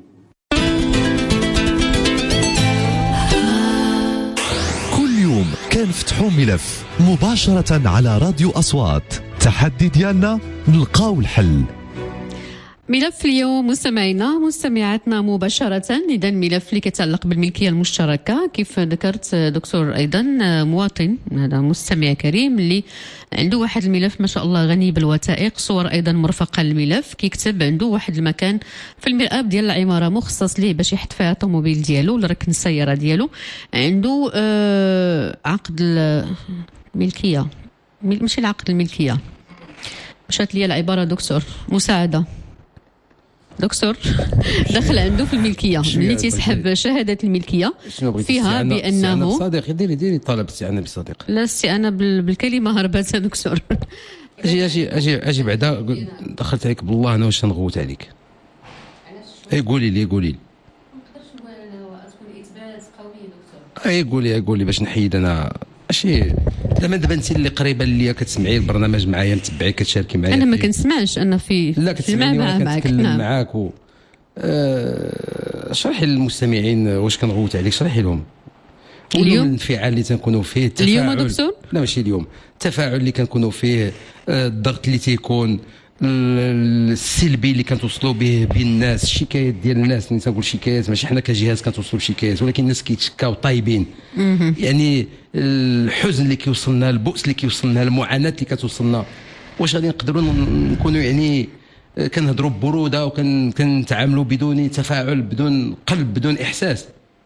كنفتحوا ملف مباشرة على راديو أصوات. تحدي ديالنا نلقاو الحل. ملف اليوم مستمعينا مستمعاتنا مباشرة، إذا ملف اللي كيتعلق بالملكية المشتركة. كيف ذكرت دكتور أيضا مواطن، هذا مستمع كريم اللي عنده واحد الملف ما شاء الله غني بالوثائق، صور أيضا مرفقة للملف. كيكتب عنده واحد المكان في المرآب ديال العمارة مخصص ليه باش يحط فيها الطوموبيل ديالو لركن السيارة ديالو. عنده آه عقد الملكية، ماشي العقد الملكية، مشات لي العبارة دكتور مساعدة دكتور. دخل عنده في الملكيه اللي تيسحب شهاده الملكيه فيها بانه صديقي ديري ديري طلب استعانه بصديق. لا استعانه بالكلمه هربت دكتور. اجي اجي اجي اجي بعدا دخلت عليك بالله انا واش نغوت عليك. اي قولي لي قولي لي. ما نقدرش نقول انا تكون اثبات قوي دكتور. اي قولي قولي باش نحيد انا ماشي لما دابا انت اللي قريبه ليا كتسمعي البرنامج معايا متبعي كتشاركي معايا. انا ما كنسمعش انا في لا كتسمعني معاك كنتكلم نعم. معاك و أه... شرحي للمستمعين واش كنغوت عليك، شرحي لهم اليوم الانفعال اللي تنكونوا فيه التفاعل اليوم دكتور لا ماشي اليوم التفاعل اللي كنكونوا فيه الضغط اللي تيكون السلبي اللي كنتوصلوا به بين الناس الشكايات ديال الناس اللي تنقول شكايات ماشي حنا كجهاز كنتوصلوا بشكايات ولكن الناس كيتشكاو طايبين يعني الحزن اللي كيوصلنا البؤس اللي كيوصلنا المعاناه اللي كتوصلنا واش غادي نقدروا نكونوا يعني كنهضروا ببروده وكنتعاملوا بدون تفاعل بدون قلب بدون احساس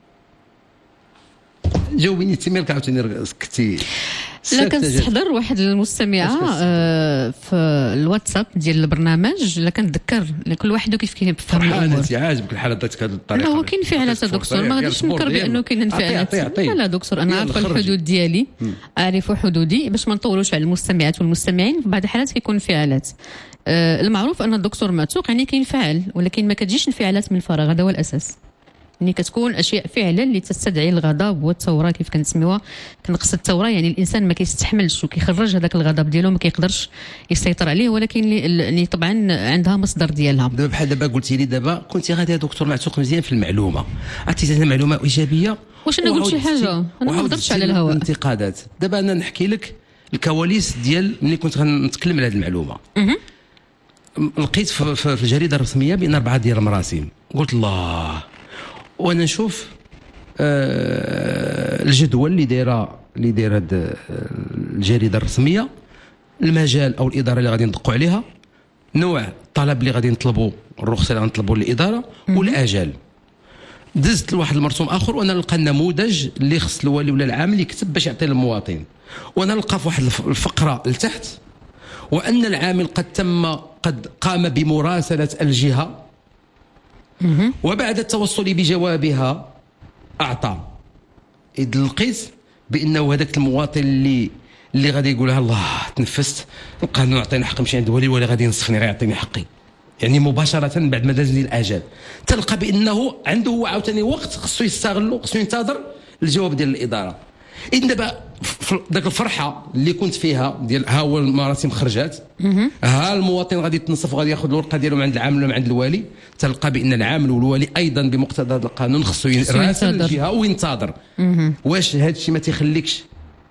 جاوبيني انت مالك عاوتاني سكتي لا كنستحضر واحد المستمعه آه في الواتساب ديال البرنامج لا كنتذكر كل واحد كيف كيفهم الامور انت عاجبك الحاله داتك هذه الطريقه لا هو كاين انفعالات دكتور ما غاديش ننكر بانه كاين انفعالات لا لا دكتور انا عارفه الحدود ديالي اعرف حدودي باش ما نطولوش على المستمعات والمستمعين في بعض الحالات كيكون انفعالات آه المعروف ان الدكتور معتوق يعني كينفعل ولكن ما كتجيش انفعالات من الفراغ هذا هو الاساس يعني كتكون اشياء فعلا اللي تستدعي الغضب والثوره كيف كنسميوها كنقصد الثوره يعني الانسان ما كيستحملش وكيخرج هذاك الغضب ديالو ما كيقدرش يسيطر عليه ولكن اللي طبعا عندها مصدر ديالها دابا بحال دابا قلتي لي دابا كنتي غادي يا دكتور معتوق مزيان في المعلومه عطيتينا معلومه ايجابيه واش انا قلت شي حاجه انا ما هضرتش على الهواء الانتقادات دابا انا نحكي لك الكواليس ديال ملي كنت غنتكلم على هذه المعلومه لقيت في الجريده الرسميه بان اربعه ديال المراسم قلت الله وانا نشوف آه الجدول اللي دايره اللي دايره هاد الجريده الرسميه المجال او الاداره اللي غادي ندقوا عليها نوع الطلب اللي غادي نطلبوا الرخصه اللي غنطلبوا للاداره والاجل دزت لواحد المرسوم اخر وانا نلقى النموذج اللي خص الوالي ولا العامل يكتب باش يعطي للمواطن وانا نلقى في واحد الفقره لتحت وان العامل قد تم قد قام بمراسله الجهه وبعد التوصل بجوابها اعطى اذ لقيت بانه هذاك المواطن اللي اللي غادي يقولها الله تنفست القانون عطيني حق نمشي عند الولي ولا غادي ينصفني غير يعطيني حقي يعني مباشره بعد ما داز لي الاجل تلقى بانه عنده هو عاوتاني وقت خصو يستغلو خصو ينتظر الجواب ديال الاداره اذا دابا ذاك الفرحه اللي كنت فيها ديال ها هو المراسم خرجات ها المواطن غادي يتنصف وغادي ياخذ الورقه ديالو من عند العامل ولا من عند الوالي تلقى بان العامل والوالي ايضا بمقتضى هذا القانون خصو يراسل الجهه وينتظر واش هذا الشيء ما تيخليكش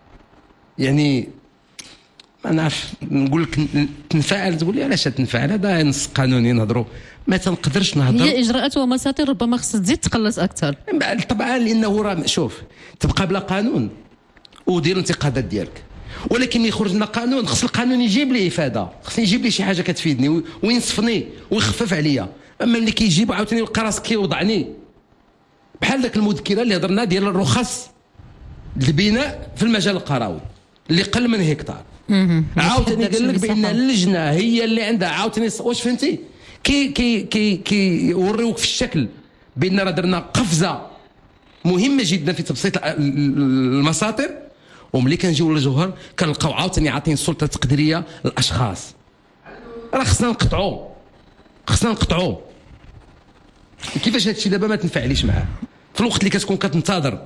يعني ما نعرف نقول لك تنفعل تقول لي علاش تنفعل هذا نص قانوني نهضروا ما تنقدرش نهضر هي اجراءات ومساطر ربما خص تزيد تقلص اكثر طبعا لانه راه شوف تبقى بلا قانون ودير الانتقادات ديالك ولكن ملي يخرج لنا قانون خص القانون يجيب لي افاده خص يجيب لي شي حاجه كتفيدني وينصفني ويخفف عليا اما اللي كيجيب عاوتاني يلقى راسك كيوضعني بحال ذاك المذكره اللي هضرنا ديال الرخص البناء في المجال القروي اللي قل من هكتار عاوتاني قال لك بان اللجنه هي اللي عندها عاوتاني واش فهمتي كي كي كي كي يوريوك في الشكل بان راه درنا قفزه مهمه جدا في تبسيط المساطر وملي كنجيو للجوهر كنلقاو عاوتاني عاطين السلطه التقديريه للاشخاص راه خصنا نقطعوا خصنا نقطعوا كيفاش هادشي دابا ما تنفعليش معاه في الوقت اللي كتكون كتنتظر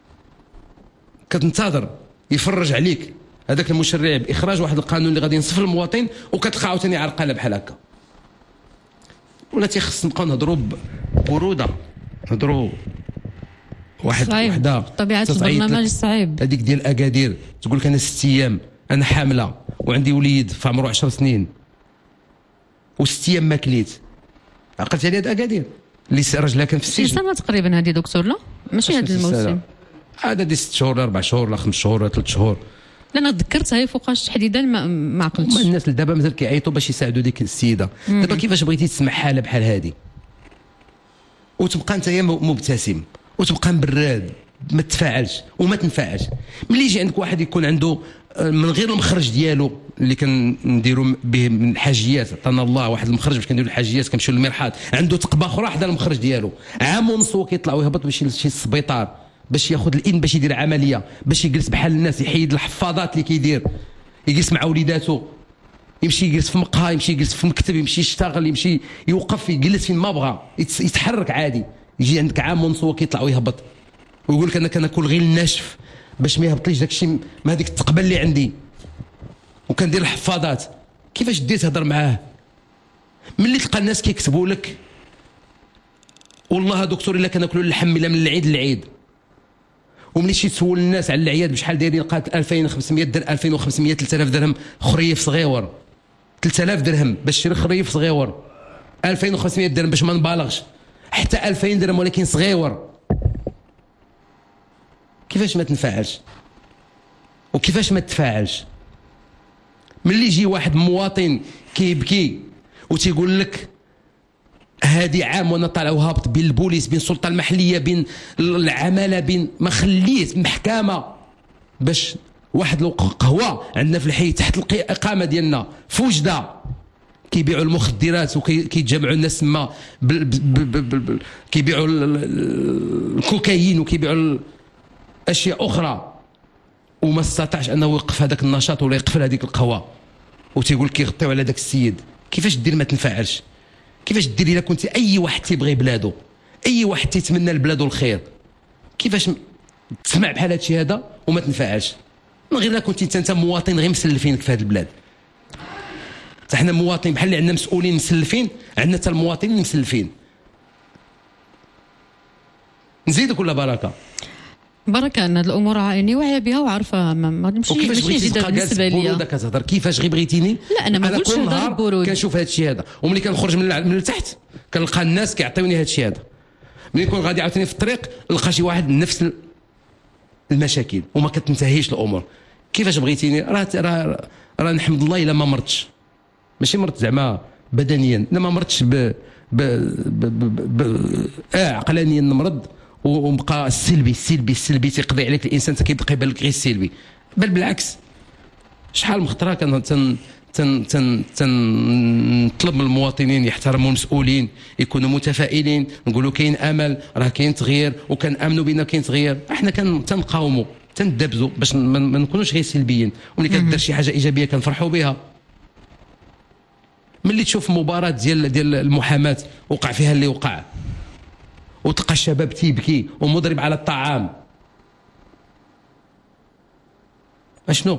كتنتظر يفرج عليك هذاك المشرع باخراج واحد القانون اللي غادي ينصف المواطن وكتلقى عاوتاني عرقله بحال هكا ولا تيخص نبقاو نهضروا ببروده نهضروا واحد صعيب. وحده طبيعه البرنامج صعيب هذيك ديال اكادير تقول لك انا ست ايام انا حامله وعندي وليد في عمره عشر سنين وست ايام ما كليت عقلت على هاد اكادير اللي راجلها كان في السجن سنه تقريبا هذه دكتور لا ماشي هذا الموسم هذا دي ست شهور اربع شهور لا خمس شهور لا ثلاث شهور لا انا تذكرتها هي فوقاش تحديدا ما, ما عقلتش الناس اللي دابا مازال كيعيطوا باش يساعدوا ديك السيده دابا كيفاش بغيتي تسمع حاله بحال هذه وتبقى انت مبتسم وتبقى مبراد ما تتفاعلش وما تنفعلش ملي يجي عندك واحد يكون عنده من غير المخرج ديالو اللي كنديروا به من الحاجيات عطانا الله واحد المخرج باش كنديروا الحاجيات كنمشيو للمرحاض عنده تقبه اخرى حدا المخرج ديالو عام ونص هو كيطلع ويهبط باش يمشي للسبيطار باش ياخذ الإذن باش يدير عمليه باش يجلس بحال الناس يحيد الحفاضات اللي كيدير يجلس مع وليداته يمشي يجلس في مقهى يمشي يجلس في مكتب يمشي يشتغل يمشي يوقف يجلس فين ما بغى يتحرك عادي يجي عندك عام ونص هو كيطلع ويهبط ويقول لك انا كناكل غير الناشف باش ما يهبطليش داك الشيء ما هذيك التقبل اللي عندي وكندير الحفاضات كيفاش ديت تهضر معاه ملي تلقى الناس كيكتبوا لك والله دكتور الا كناكلوا اللحم من العيد للعيد وملي شي تسول الناس على العياد بشحال دايرين لقات ألفين وخمسمية در ألفين وخمسمية ثلاثة آلاف درهم خريف صغيور، ثلاثة آلاف درهم باش تشري خريف صغيور، ألفين وخمسمية درهم باش ما نبالغش، حتى ألفين درهم ولكن صغيور. كيفاش ما تنفعلش وكيفاش ما تفاعلش؟ ملي يجي واحد مواطن كيبكي وتيقول لك هادي عام وانا طالع وهابط بين البوليس بين السلطه المحليه بين العماله بين ما خليت محكمه باش واحد القهوه عندنا في الحي تحت الاقامه ديالنا في وجده كيبيعوا المخدرات وكيتجمعوا الناس تما كيبيعوا الكوكايين وكيبيعوا اشياء اخرى، وما استطاعش انه يوقف هذاك النشاط ولا يقفل هذيك القهوه وتيقول كيغطيو على داك السيد. كيفاش دير ما تنفعلش؟ كيفاش دير الا كنت اي واحد تيبغي بلادو، اي واحد تيتمنى لبلادو الخير، كيفاش تسمع بحال هادشي هذا وما تنفعلش؟ من غير لا كنت انت مواطن غير مسلفينك في هذه البلاد. حتى حنا مواطنين بحال اللي عندنا مسؤولين مسلفين، عندنا حتى المواطنين مسلفين. نزيدك ولا بركه؟ بركه ان هذه الامور عيني واعيه بها وعارفه ما غادي نمشي ماشي جديده بالنسبه ليا. برودة كتهضر كيفاش غير بغيتيني؟ لا انا ما قلتش هضر برود، كنشوف هذا الشيء هذا وملي كنخرج من من التحت كنلقى الناس كيعطيوني هذا الشيء هذا. ملي نكون غادي عاوتاني في الطريق نلقى شي واحد نفس المشاكل وما كتنتهيش الامور. كيفاش بغيتيني؟ راه راه راه نحمد الله الا ما مرضتش، ماشي مرضت زعما بدنيا، لا ما مرضتش ب ب ب ب ب اه عقلانيا نمرض وبقى السلبي السلبي السلبي تيقضي عليك الانسان، كيبقى يبان لك غير السلبي، بل بالعكس. شحال من خطره كان تن تن تن تنطلب من المواطنين يحترموا المسؤولين، يكونوا متفائلين، نقولوا كاين امل، راه كاين تغيير وكنامنوا بان كاين تغيير. احنا كان تنقاوموا تندبزوا باش ما نكونوش غير سلبيين، وملي كدير شي حاجه ايجابيه كنفرحوا بها. ملي تشوف مباراه ديال ديال المحاماه وقع فيها اللي وقع وتلقى الشباب تيبكي ومضرب على الطعام، اشنو؟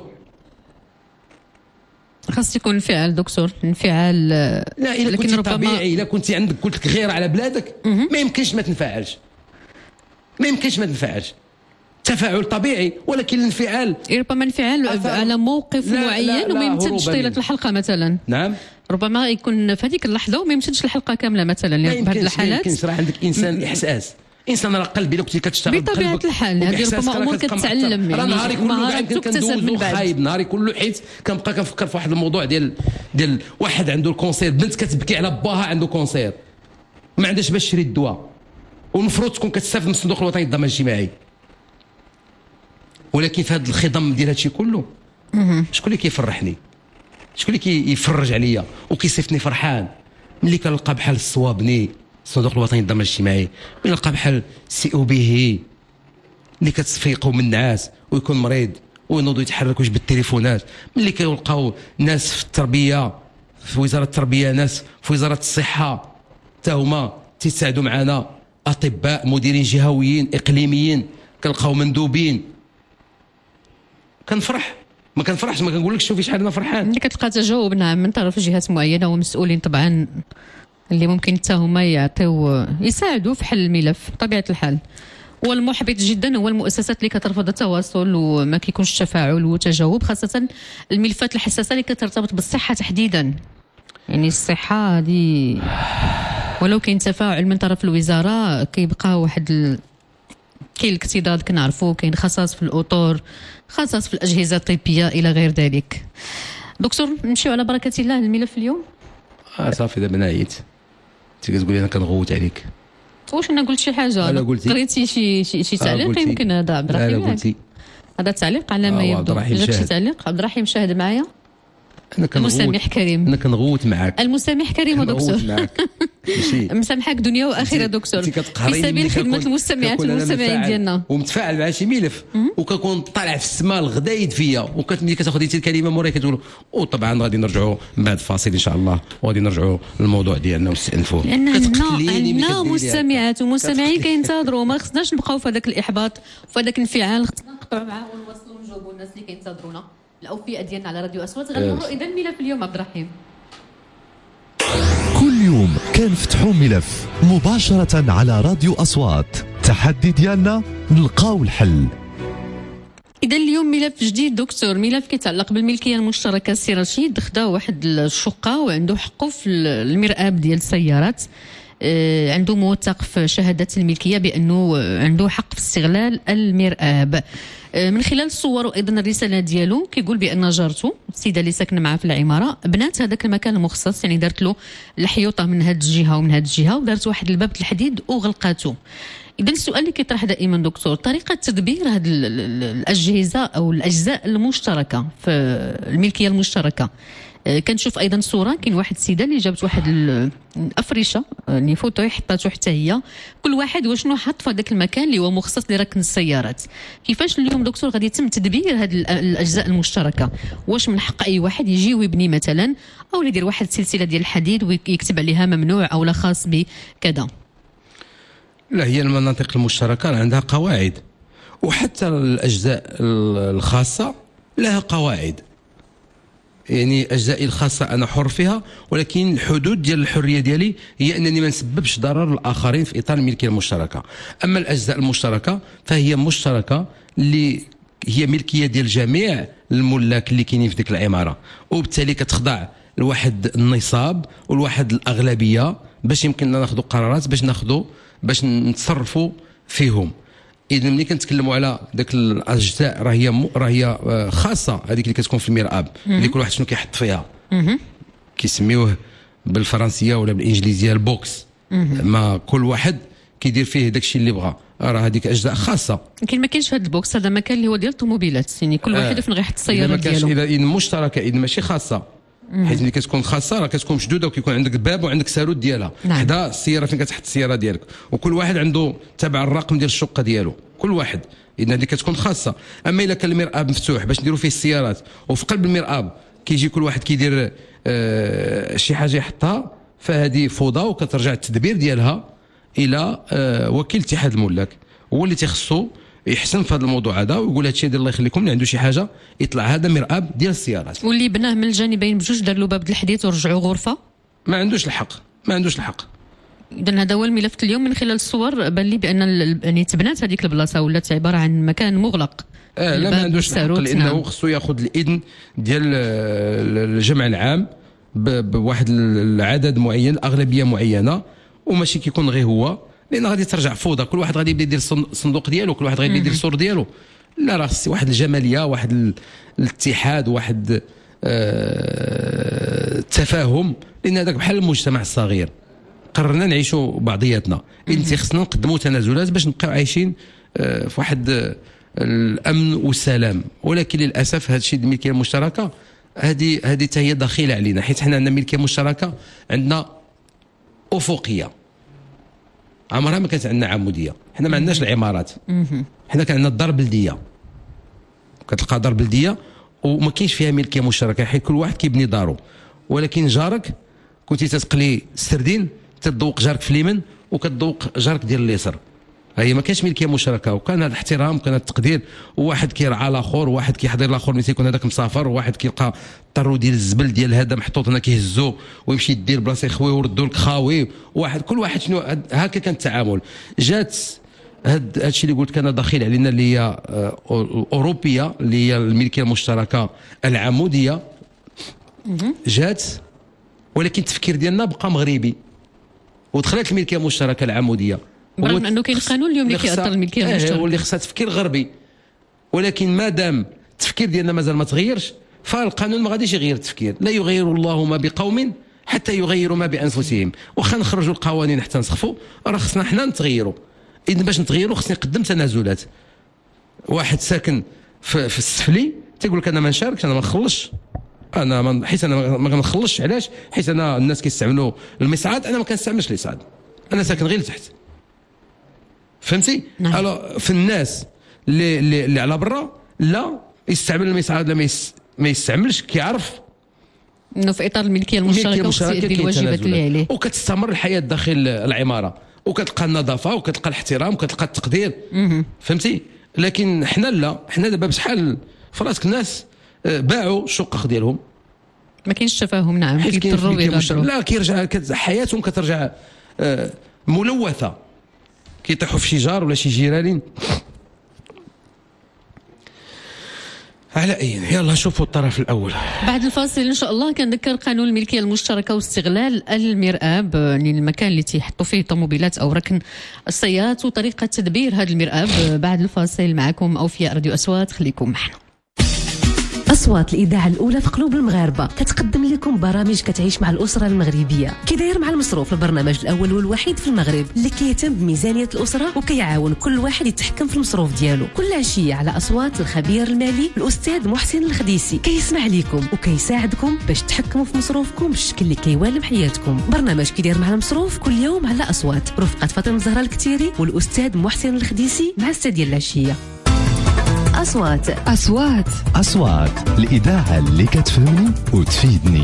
خاص يكون انفعال دكتور، انفعال. لا الا كنت ربما طبيعي، الا كنت عندك قلت لك غير على بلادك ما يمكنش ما تنفعلش، ما يمكنش ما تنفعلش. تفاعل طبيعي، ولكن الانفعال ربما انفعال على موقف لا معين لا لا وما يمتدش طيله الحلقه مثلا. نعم ربما يكون في هذيك اللحظه وما يمتدش الحلقه كامله مثلا. يعني في هذه الحالات ما يمكنش، راه عندك انسان احساس، انسان راه قلبي الا كنتي كتشتغل بطبيعه الحال. هذه ربما امور كتعلم، يعني نهاري كله تكتسب من بعد. خايب نهاري كله، حيت كنبقى كنفكر في واحد الموضوع ديال ديال واحد عنده الكونسير، بنت كتبكي على باها عنده كونسير ما عندهاش باش تشري الدواء، والمفروض تكون كتستافد من الصندوق الوطني للضمان الاجتماعي. ولكن في هذا الخضم ديال هادشي كله شكون اللي كيفرحني؟ شكون اللي كيفرج عليا وكيصيفني فرحان؟ ملي كنلقى بحال الصوابني الصندوق الوطني للضمان الاجتماعي، ملي نلقى بحال سي او بي هي اللي كتفيقوا من النعاس ويكون مريض وينوضوا يتحركوا بالتليفونات، ملي كيلقاو ناس في التربيه في وزاره التربيه، ناس في وزاره الصحه حتى هما تيساعدوا معنا، اطباء مديرين جهويين اقليميين كنلقاو مندوبين، كنفرح. ما كنفرحش، ما كنقولكش شوفي شحال انا فرحان. ملي كتلقى تجاوب نعم من طرف جهات معينه ومسؤولين طبعا اللي ممكن حتى هما يعطيو يساعدوا في حل الملف بطبيعه الحال. والمحبط جدا هو المؤسسات اللي كترفض التواصل وما كيكونش تفاعل وتجاوب، خاصه الملفات الحساسه اللي كترتبط بالصحه تحديدا. يعني الصحه هذه ولو كاين تفاعل من طرف الوزاره كيبقى واحد ال... كاين الاكتضاد كنعرفوا، كاين خصاص في الاطور، خصاص في الاجهزه الطبيه الى غير ذلك. دكتور نمشيو على بركه الله الملف اليوم. اه صافي دابا نعيت، انت كتقول لي انا كنغوت عليك. واش انا قلت شي حاجه؟ انا قلتي قريتي شي شي, شي تعليق؟ يمكن هذا عبد الرحيم. انا قلتي هذا تعليق على ما يبدو. جاك شي تعليق؟ عبد الرحيم شاهد معايا. انا كنغوت. المسامح كريم. انا كنغوت معاك. المسامح كريم دكتور. مسامحك دنيا واخره دكتور. في سبيل خدمه المستمعات والمستمعين ديالنا. ومتفاعل مع شي ملف وكنكون طالع في السماء الغدا يدفيا، وكتملي كتاخذ انت الكلمه موراي كتقول وطبعا غادي نرجعوا من بعد فاصل ان شاء الله، وغادي نرجعوا للموضوع ديالنا ونستأنفوه. لان عندنا مستمعات ومستمعين كينتظروا، ما خصناش نبقاو في هذاك الاحباط وفي هذاك الانفعال، خصنا نقطعوا معاه ونوصلوا نجاوبوا الناس اللي كينتظرونا. الاوفياء ديالنا على راديو اصوات. غنمروا اذا ملف اليوم عبد الرحيم. كل يوم كنفتحوا ملف مباشرة على راديو أصوات. التحدي ديالنا نلقاو الحل، إذا اليوم ملف جديد دكتور، ملف كيتعلق بالملكية المشتركة. السي رشيد خدا واحد الشقة وعنده حقه في المرآب ديال السيارات، آه عنده موثق في شهادة الملكية بأنه عنده حق في استغلال المرآب. آه من خلال الصور وأيضا الرسالة ديالو كيقول بأن جارته السيدة اللي ساكنة معاه في العمارة بنات هذاك المكان المخصص، يعني دارت له الحيوطة من هذه الجهة ومن هذه الجهة ودارت واحد الباب الحديد وغلقاته. إذا السؤال اللي كيطرح دائما دكتور، طريقة تدبير هذه الأجهزة أو الأجزاء المشتركة في الملكية المشتركة. كنشوف أيضا صورة كاين واحد السيدة اللي جابت واحد الأفرشة اللي فوتو حطاتو حتى هي، كل واحد وشنو حط في هذاك المكان اللي هو مخصص لركن السيارات. كيفاش اليوم دكتور غادي يتم تدبير هذه الأجزاء المشتركة؟ واش من حق أي واحد يجي ويبني مثلا، أو يدير واحد سلسلة ديال الحديد ويكتب عليها ممنوع أو لا خاص بكذا؟ لا، هي المناطق المشتركة عندها قواعد، وحتى الأجزاء الخاصة لها قواعد. يعني أجزائي الخاصة أنا حر فيها، ولكن الحدود ديال الحرية ديالي هي أنني ما نسببش ضرر للآخرين في إطار الملكية المشتركة. أما الأجزاء المشتركة فهي مشتركة اللي هي ملكية ديال جميع الملاك اللي كاينين في ديك العمارة، وبالتالي كتخضع لواحد النصاب ولواحد الأغلبية باش يمكننا ناخذ قرارات باش ناخذ باش نتصرفوا فيهم. اذا ملي كنتكلموا على داك الاجزاء راه هي راه هي خاصه، هذيك اللي كتكون في المرآب اللي كل واحد شنو كيحط فيها كيسميوه بالفرنسيه ولا بالانجليزيه البوكس، ما كل واحد كيدير فيه داك الشيء اللي بغى، راه هذيك اجزاء خاصه. يمكن ما كاينش هذا البوكس، هذا مكان اللي هو ديال الطوموبيلات، يعني كل واحد فين غيحط السياره ديالو. اذا اذا مشتركه، اذا ماشي خاصه، حيت ملي كتكون خاصه راه كتكون مشدوده وكيكون عندك باب وعندك سارود ديالها نعم. حدا السياره فين كتحط السياره ديالك، وكل واحد عنده تبع الرقم ديال الشقه ديالو كل واحد. اذا هذه كتكون خاصه. اما الا كان المرآب مفتوح باش نديروا فيه السيارات، وفي قلب المرآب كيجي كل واحد كيدير آه شي حاجه يحطها، فهذه فوضى وكترجع التدبير ديالها الى آه وكيل اتحاد الملاك، هو اللي تيخصو يحسن في هذا الموضوع هذا ويقول هذا الشيء الله يخليكم اللي عنده شي حاجه يطلع هذا مرآب ديال السيارات. واللي بناه من الجانبين بجوج دار له باب الحديد ورجعوا غرفه، ما عندوش الحق، ما عندوش الحق. اذا هذا هو الملف اليوم. من خلال الصور بان لي بان يعني تبنات هذيك البلاصه ولات عباره عن مكان مغلق. اه لا، ما عندوش الحق، لانه نعم. خصو ياخذ الاذن ديال الجمع العام بواحد العدد معين، اغلبيه معينه، وماشي كيكون غير هو، لان غادي ترجع فوضى. كل واحد غادي يبدا يدير الصندوق ديالو، كل واحد غادي يدير السور ديالو. لا، راه واحد الجماليه، واحد الاتحاد، واحد آه التفاهم، لان هذاك بحال المجتمع الصغير قررنا نعيشوا بعضياتنا. انت خصنا نقدموا تنازلات باش نبقاو عايشين آه في واحد آه الامن والسلام. ولكن للاسف هذا الشيء الملكيه المشتركه هذه هذه حتى هي دخيله علينا، حيت حنا عندنا ملكيه مشتركه عندنا افقيه، عمرها ما كانت عندنا عموديه. حنا ما عندناش العمارات، حنا كان عندنا الدار بلديه، كتلقى دار بلديه وما كاينش فيها ملكيه مشتركه، حيت كل واحد كيبني دارو. ولكن جارك كنتي تتقلي السردين تتذوق جارك في اليمين وكتذوق جارك ديال اليسر، هي ما كانش ملكيه مشتركه. وكان هذا الاحترام وكان هذا التقدير، وواحد كيرعى الاخر، وواحد كيحضر الاخر ملي تيكون هذاك مسافر، وواحد كيلقى طرو ديال الزبل ديال هذا محطوط هنا كيهزو ويمشي يدير بلاصه يخويه ويردوا لك خاوي، واحد كل واحد شنو هكا كان التعامل. جات هاد الشيء اللي قلت كان دخيل علينا اللي هي اوروبيه، اللي هي الملكيه المشتركه العموديه، جات ولكن التفكير ديالنا بقى مغربي، ودخلت الملكيه المشتركه العموديه برغم انه كاين قانون اليوم اللي كيأثر الملكيه المشتركه، هو اللي خصها تفكير غربي. ولكن ما دام التفكير ديالنا مازال ما تغيرش، فالقانون ما غاديش يغير التفكير. لا يغير الله ما بقوم حتى يغيروا ما بانفسهم. واخا نخرجوا القوانين حتى نسخفوا، راه خصنا حنا نتغيروا. اذا باش نتغيروا خصني نقدم تنازلات. واحد ساكن في, في السفلي تيقول لك انا ما نشاركش، انا ما نخلصش، انا من حيت انا ما كنخلصش. علاش؟ حيت انا الناس كيستعملوا المصعد، انا ما كنستعملش المصعد، انا ساكن غير لتحت. فهمتي؟ نعم. الو في الناس اللي اللي, اللي على برا لا يستعمل المصعد، لا ما, يس ما يستعملش، كيعرف انه في اطار الملكيه المشتركه وكيدير الواجبات اللي عليه، وكتستمر الحياه داخل العماره، وكتلقى النظافه وكتلقى الاحترام وكتلقى التقدير. فهمتي؟ لكن حنا لا، حنا دابا بشحال فراسك الناس باعوا الشقق ديالهم، ما كاينش تفاهم. نعم، كيضطروا يغادروا. لا، كيرجع حياتهم كترجع ملوثه، كيطيحوا في شي جار ولا شي جيرانين. على اي يلا نشوفوا الطرف الاول بعد الفاصل ان شاء الله. كنذكر قانون الملكيه المشتركه واستغلال المرآب، يعني المكان اللي تيحطوا فيه الطوموبيلات او ركن السيارات وطريقه تدبير هذا المرآب. بعد الفاصل معكم اوفياء راديو اصوات، خليكم معنا. أصوات الإذاعة الأولى في قلوب المغاربة كتقدم لكم برامج كتعيش مع الأسرة المغربية. كي داير مع المصروف، البرنامج الأول والوحيد في المغرب اللي كيهتم بميزانية الأسرة وكيعاون كل واحد يتحكم في المصروف ديالو. كل عشية على أصوات الخبير المالي الأستاذ محسن الخديسي كيسمع لكم وكيساعدكم باش تحكموا في مصروفكم بالشكل اللي كيوالم حياتكم. برنامج كي داير مع المصروف كل يوم على أصوات، رفقة فاطمة الزهراء الكتيري والأستاذ محسن الخديسي مع السادة ديال العشية. أصوات أصوات أصوات الإذاعة اللي كتفهمني وتفيدني.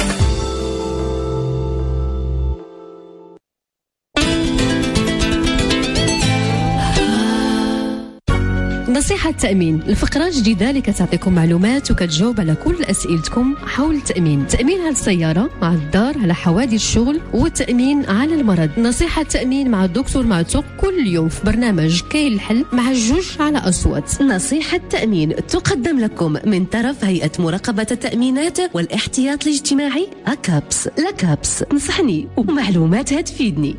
نصيحة التأمين، الفقرة الجديدة اللي كتعطيكم معلومات وكتجاوب على كل أسئلتكم حول التأمين. تأمين على السيارة، مع الدار، على حوادث الشغل، والتأمين على المرض. نصيحة التأمين مع الدكتور معتوق كل يوم في برنامج كاين الحل مع الجوج على أصوات. نصيحة التأمين تقدم لكم من طرف هيئة مراقبة التأمينات والاحتياط الاجتماعي أكابس. لكابس نصحني ومعلوماتها تفيدني.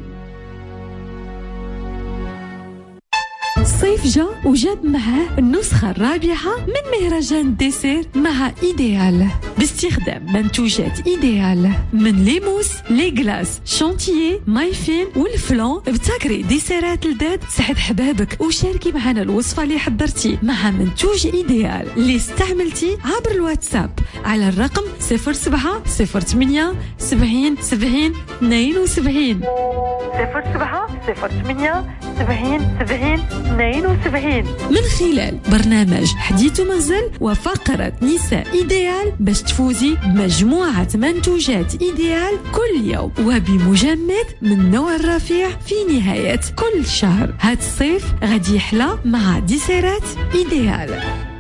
الصيف جا وجاب معاه النسخة الرابعة من مهرجان الديسير مع إيديال باستخدام منتوجات إيديال من ليموس، لي غلاس، شانتيي، مايفين والفلون. ابتكري ديسيرات لذات سعد حبابك وشاركي معنا الوصفة اللي حضرتي مع منتوج إيديال اللي استعملتي عبر الواتساب على الرقم صفر سبعة صفر ثمانية سبعين سبعين اثنين وسبعين صفر سبعة صفر ثمانية سبعين سبعين اثنين وسبعين من خلال برنامج حديث منزل وفقرة نساء إيديال باش تفوزي بمجموعة منتوجات إيديال كل يوم وبمجمد من نوع الرفيع في نهاية كل شهر. هاد الصيف غادي يحلى مع ديسيرات إيديال.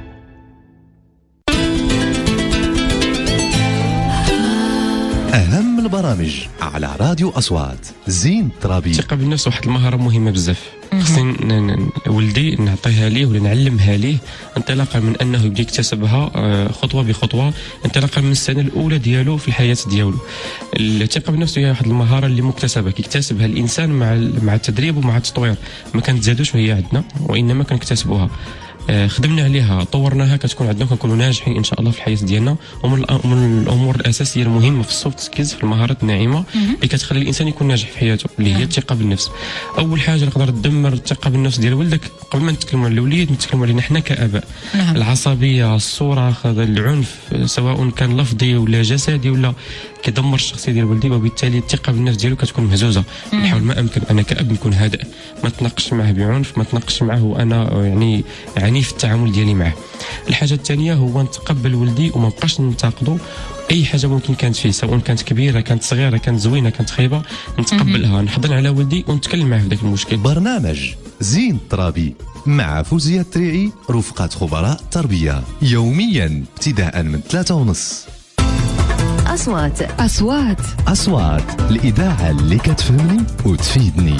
أهم البرامج على راديو أصوات. زين ترابي. الثقة بالنفس واحد المهارة مهمة بزاف، خصني ولدي نعطيها ليه ولا نعلمها ليه انطلاقا من انه يبدا يكتسبها خطوه بخطوه، انطلاقا من السنه الاولى ديالو في الحياه ديالو. الثقه بالنفس هي واحد المهاره اللي مكتسبه كيكتسبها الانسان مع مع التدريب ومع التطوير، ما كنتزادوش وهي عندنا وانما كنكتسبوها. خدمنا عليها، طورناها، كتكون عندنا كنكونوا ناجحين ان شاء الله في الحياه ديالنا. ومن الامور الاساسيه المهمه في السوفت سكيلز، في المهارات الناعمه اللي كتخلي الانسان يكون ناجح في حياته، اللي هي الثقه بالنفس. اول حاجه نقدر تدمر الثقه بالنفس ديال ولدك قبل ما نتكلموا على الاوليد نتكلموا علينا حنا كاباء. نعم. العصبيه، الصراخ، العنف سواء كان لفظي ولا جسدي ولا كيدمر الشخصيه ديال ولدي، وبالتالي الثقه بالنفس ديالو كتكون مهزوزه. نحاول ما امكن انا كاب نكون هادئ، ما تناقش معه بعنف، ما تناقش معه وانا يعني عنيف في التعامل ديالي معه. الحاجه الثانيه هو نتقبل ولدي وما نبقاش ننتقدو اي حاجه ممكن كانت فيه، سواء كانت كبيره كانت صغيره كانت زوينه كانت خايبه، نتقبلها، نحضن على ولدي ونتكلم معه في ذاك المشكل. برنامج زين ترابي مع فوزية التريعي، رفقة خبراء تربية، يوميا ابتداء من ثلاثة ونص. أصوات أصوات أصوات الإذاعة اللي كتفهمني وتفيدني.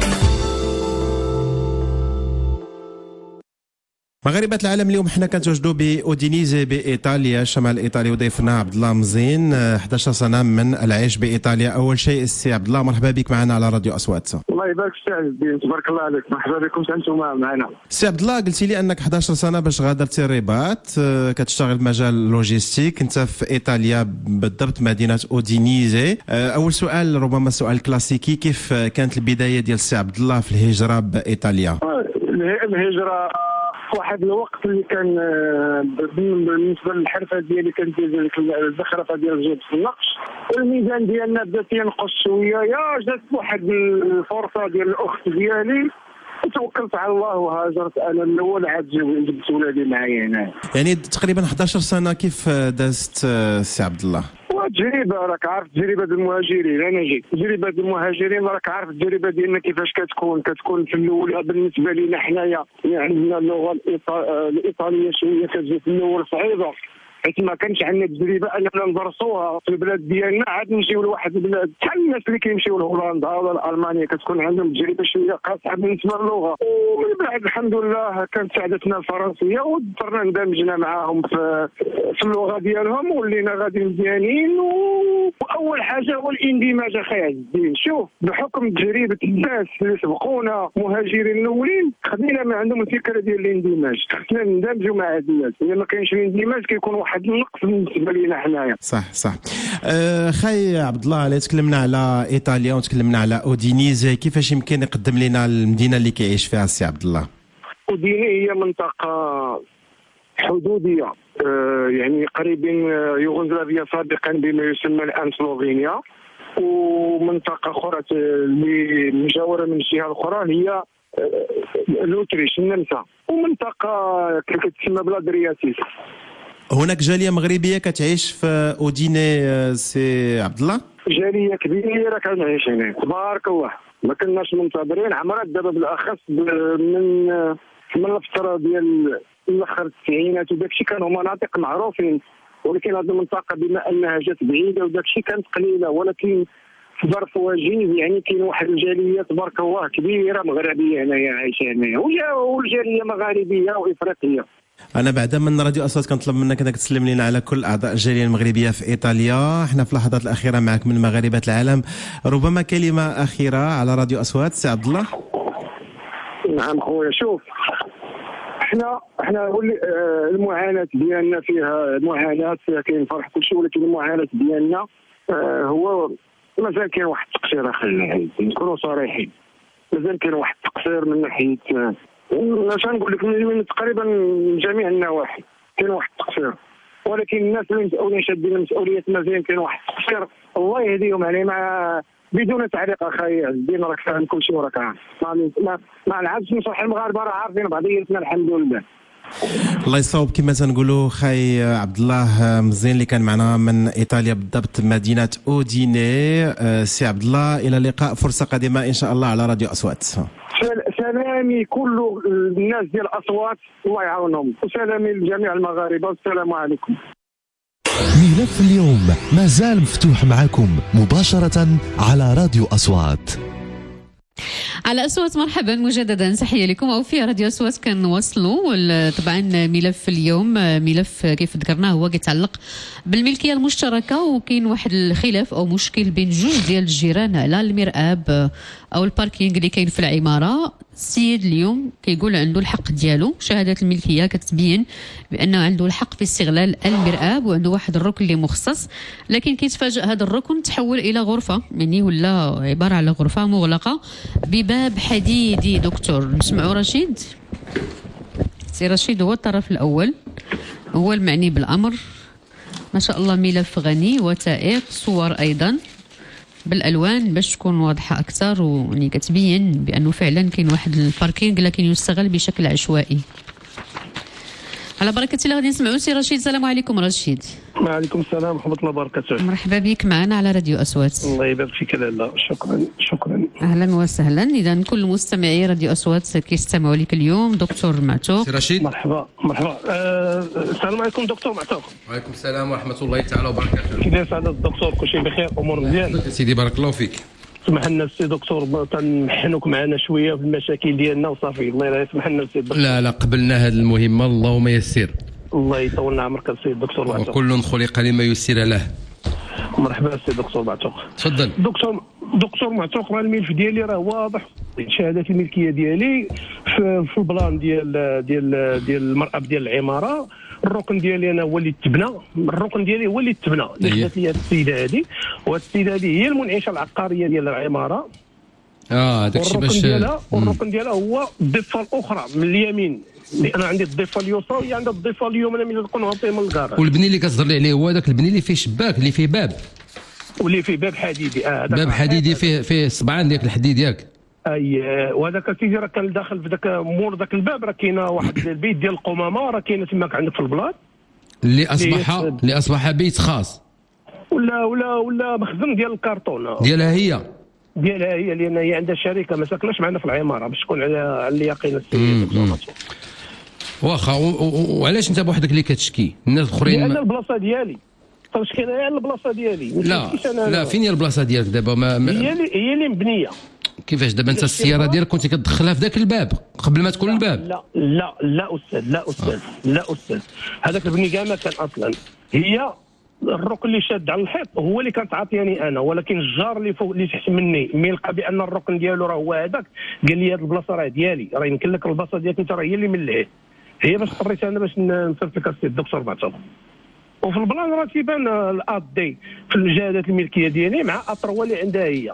مغاربة العالم اليوم حنا كنتواجدوا باودينيزي بايطاليا، الشمال الايطالي، وضيفنا عبد الله مزين، أحد عشر سنه من العيش بايطاليا. اول شيء السي عبد الله، مرحبا بك معنا على راديو اصوات. الله يبارك فيك عز الدين، تبارك الله عليك، مرحبا بكم انتم معنا. السي عبد الله، قلتي لي انك أحد عشر سنه باش غادرتي الرباط، كتشتغل بمجال اللوجيستيك، انت في ايطاليا بالضبط مدينه اودينيزي. اول سؤال ربما سؤال كلاسيكي، كيف كانت البدايه ديال السي عبد الله في الهجره بايطاليا؟ الهجره واحد الوقت اللي كان بالنسبه للحرفه ديالي كانت الزخرفه ديال الجبس النقش، والميزان ديالنا بدا ينقص شويه. يا جات واحد الفرصه ديال الاخت ديالي وتوكلت على الله وهاجرت انا الاول، عاد جبت ولادي معايا هنا. يعني تقريبا أحد عشر سنه. كيف دازت السي عبد الله؟ تجربه، راك عارف تجربه المهاجرين، انا جيت تجربه المهاجرين، راك عارف التجربه ديالنا كيفاش كتكون كتكون في الاول بالنسبه لنا حنايا، يعني عندنا اللغه الايطاليه شويه كتجي في الاول صعيبه، حيت ما كانش عندنا تجربه اننا ندرسوها في البلاد ديالنا، عاد نمشيو لواحد البلاد بحال الناس اللي كيمشيو لهولندا ولا المانيا كتكون عندهم تجربه شويه قاصحه بالنسبه للغه. ومن بعد الحمد لله كانت ساعدتنا الفرنسيه وضطرنا اندمجنا معاهم في في اللغه ديالهم ولينا غادي مزيانين. واول حاجه هو الاندماج اخي عز الدين. شوف بحكم تجربه الناس اللي سبقونا مهاجرين الاولين خدينا ما عندهم الفكره ديال الاندماج، خصنا نندمجوا مع هاد الناس. الا ما كاينش الاندماج كيكون واحد النقص بالنسبه لينا حنايا. صح صح. أه خاي عبد الله، اللي تكلمنا على ايطاليا وتكلمنا على اودينيزي، كيفاش يمكن يقدم لنا المدينه اللي كيعيش فيها السي عبد الله؟ اوديني هي منطقه حدوديه، أه يعني قريبين يوغوسلافيا سابقا بما يسمى الان سلوفينيا، ومنطقه اخرى اللي مجاوره من الجهه الاخرى هي لوتريش النمسا، ومنطقه كتسمى بلاد رياسيس. هناك جاليه مغربيه كتعيش في اوديني سي عبد الله؟ جاليه كبيره كنعيش هنا تبارك الله، ما كناش منتظرين عمرات دابا بالاخص من من الفتره ديال الاخر التسعينات وداكشي كانوا مناطق معروفين، ولكن هذه المنطقه بما انها جات بعيده وداكشي كانت قليله، ولكن في ظرف وجيز يعني كاين واحد الجاليه تبارك الله كبيره مغربيه هنايا عايشه هنايا، والجاليه مغاربيه وافريقيه. انا بعدا من راديو اصوات كنطلب منك انك تسلم لنا على كل اعضاء الجاليه المغربيه في ايطاليا. احنا في اللحظات الاخيره معك من مغاربه العالم، ربما كلمه اخيره على راديو اصوات سي عبد الله. نعم خويا، شوف احنا احنا المعاناه ديالنا فيها معاناه، فيها كاين فرح كل شيء، ولكن المعاناه ديالنا اه هو مازال كاين واحد التقصير اخي العزيز، نكونوا صريحين، مازال كاين واحد التقصير من ناحيه اش نقول لك من تقريبا جميع النواحي كاين واحد التقصير، ولكن الناس اللي مسؤولين شادين المسؤوليات مازال كاين واحد التقصير، الله يهديهم يعني. مع بدون تعليق اخي عز الدين، راك فاهم كل شيء وراك عارف، ما ما نعرفش نصح المغاربه راه عارفين بعضياتنا الحمد لله. الله يصاوب كما تنقولوا خاي عبد الله مزين اللي كان معنا من ايطاليا بالضبط مدينه اوديني. سي عبد الله الى اللقاء، فرصه قادمه ان شاء الله على راديو اصوات. سلامي كل الناس ديال الاصوات الله يعاونهم، وسلامي لجميع المغاربه، والسلام عليكم. ملف اليوم ما زال مفتوح معكم مباشره على راديو اصوات. على أصوات مرحبا مجددا، تحية لكم. أو في راديو أصوات كنواصلوا طبعا ملف اليوم، ملف كيف ذكرناه هو كيتعلق بالملكية المشتركة، وكاين واحد الخلاف أو مشكل بين جوج ديال الجيران على المرآب أو الباركينغ اللي كاين في العمارة. السيد اليوم كيقول عنده الحق ديالو، شهادة الملكية كتبين بأنه عنده الحق في استغلال المرآب وعنده واحد الركن اللي مخصص، لكن كيتفاجأ هذا الركن تحول إلى غرفة، يعني ولا عبارة على غرفة مغلقة بباب حديدي. دكتور نسمعوا رشيد. سي رشيد هو الطرف الأول، هو المعني بالأمر. ما شاء الله ملف غني وثائق، صور أيضا بالالوان باش تكون واضحه اكثر، ويعني كتبين بانه فعلا كاين واحد الباركينغ لكن يستغل بشكل عشوائي. على بركه الله غادي نسمعوا سي رشيد. السلام عليكم رشيد. وعليكم السلام ورحمه الله وبركاته. مرحبا بك معنا على راديو اصوات. الله يبارك فيك لاله، شكرا شكرا. اهلا وسهلا. اذا كل مستمعي راديو اصوات كيستمعوا لك اليوم. دكتور معتوق. سي رشيد. مرحبا مرحبا. أه السلام عليكم دكتور معتوق. وعليكم السلام ورحمه الله تعالى وبركاته. كي داير سعاده الدكتور؟ كلشي بخير، امور مزيان سيدي بارك الله فيك. سمح لنا السي دكتور تنحنوك معنا شويه في المشاكل ديالنا وصافي، الله يسمح لنا السي دكتور. لا لا قبلنا هذه المهمه، اللهم يسر. الله يطولنا عمرك السي دكتور معتوق. وكل خلق لما يسر له. مرحبا السي دكتور معتوق. تفضل. دكتور دكتور معتوق، راه الملف ديالي راه واضح، شهادات الملكيه ديالي في, في البلان ديال ديال ديال المرأب ديال العماره. الركن ديالي انا هو اللي تبنى، الركن ديالي هو اللي تبنى، اللي جات لي هذه السيده هذه، وهذه السيده هذه هي المنعشه العقاريه ديال العماره. اه داكشي باش ديالها والركن ديالها هو الضفه الاخرى من اليمين، لان عندي الضفه اليسرى وهي عندها الضفه اليمنى من تكون هابطه من الكراج. والبني اللي كتهضر عليه هو هذاك البني اللي فيه شباك، اللي فيه باب، واللي فيه باب حديدي. اه باب حديدي فيه فيه صبعان ديال الحديد ياك. اي وهذاك سيدي راه كان داخل في ذاك مور ذاك الباب، راه كاينه واحد البيت ديال القمامه، راه كاينه تماك عندك في البلاط اللي اصبح اللي اصبح بيت خاص، ولا ولا ولا مخزن ديال الكرتون ديالها هي ديالها هي لان هي عندها شركه، ما ساكناش معنا في العماره باش تكون على اليقين السيد. واخا وعلاش انت بوحدك اللي كتشكي الناس الاخرين؟ لان البلاصه ديالي المشكله هي البلاصه ديالي. لا لا فين هي البلاصه ديالك دابا؟ ما, ما هي اللي هي اللي مبنيه. كيفاش دابا انت السياره ديالك كنتي كتدخلها في ذاك الباب قبل ما تكون الباب؟ لا لا لا استاذ لا استاذ آه. لا استاذ هذاك البني كاع ما كان اصلا. هي الركن اللي شاد على الحيط هو اللي كانت عاطياني انا، ولكن الجار اللي فوق اللي تحت مني ملي لقى بان الركن ديالو راه هو هذاك قال لي هذه البلاصه راه ديالي، راه يمكن لك البلاصه ديالك انت راه هي اللي ملعيه. هي باش اضطريت انا باش نصيفط لك السي الدكتور معتصم. وفي البلان راه تيبان الاد دي في الجهادات الملكيه ديالي مع اطروا اللي عندها هي.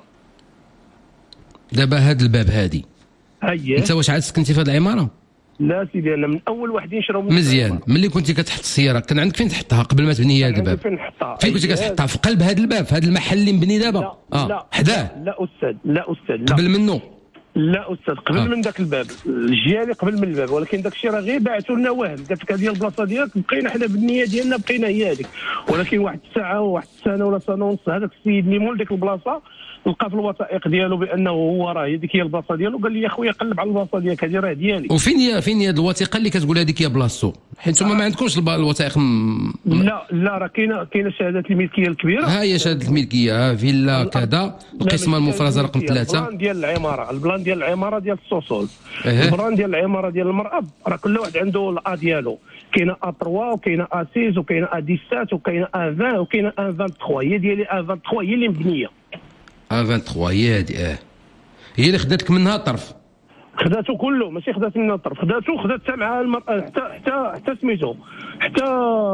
دابا هذا الباب هادي اييه انت واش عاد سكنتي في هذه العماره؟ لا سيدي انا من اول واحد يشراو مزيان. ملي كنتي كتحط السياره كان عندك فين تحطها قبل ما تبني هذا الباب؟ فين نحطها؟ فين كنتي كتحطها؟ في قلب هذا الباب في هذا المحل اللي مبني دابا؟ لا اه لا حداه؟ لا استاذ لا استاذ لا قبل منه؟ لا استاذ قبل آه. من ذاك الباب الجهه اللي قبل من الباب، ولكن داك الشيء راه غير باعثوا لنا وهم. قالت لك هذه البلاصه ديالك بقينا حنا بالنيه ديالنا بقينا هي هذيك، ولكن واحد الساعه وواحد السنه ولا سنه ونص هذاك السيد اللي مول ديك البلاصه لقى في الوثائق ديالو بانه هو راه هذيك هي البلاصه ديالو، قال لي يا خويا قلب على البلاصه ديالك هذه راه ديالي. وفين هي فين هي الوثيقه اللي كتقول هذيك هي بلاصتو؟ حيت نتوما ما عندكمش الوثائق م... لا لا راه كاينه كاينه شهادات الملكيه الكبيره. ها هي شهاده الملكيه، ها فيلا كذا القسمه المفرزه رقم ثلاثة. البلان ديال العماره البلان ديال العماره ديال السوسول أه. البلان ديال العماره ديال المرأب راه كل واحد عنده الا ديالو. كاينه ا ثلاثة وكاينه ا ستة وكاينه ا سبعة عشر وكاينه ا عشرين وكاينه ا ثلاثة وعشرين. هي ديالي ا ثلاثة وعشرين هي اللي مبنيه. ا ثلاثة وعشرين هي هذه اه هي اللي خداتك منها طرف. خداتو كله ماشي خدات منها طرف، خداتو خدات حتى مع المرأة حتى حتى حتى سميتو حتى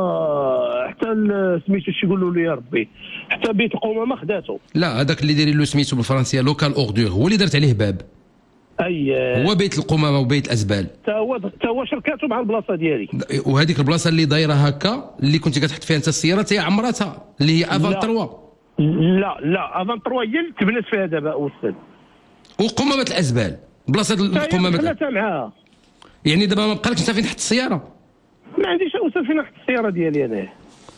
حتى سميتو شي يقولوا لي يا ربي حتى بيت القمامه خداتو. لا هذاك اللي دايرين له سميتو بالفرنسيه لوكال اوردور هو اللي درت عليه باب. اي هو بيت القمامه وبيت الازبال تا هو تا هو شركاتو مع البلاصه ديالي. وهذيك البلاصه اللي دايره هكا اللي كنتي كتحط فيها انت السياره هي عمرتها اللي هي افان ثلاثة. لا لا افان ثلاثة هي اللي تبنات فيها دابا استاذ. وقمامه الازبال بلاصه القمامه خلاتها معاها. يعني دابا ما بقالكش انت فين تحط السياره؟ ما عنديش اوسع فين نحط السياره ديالي انا.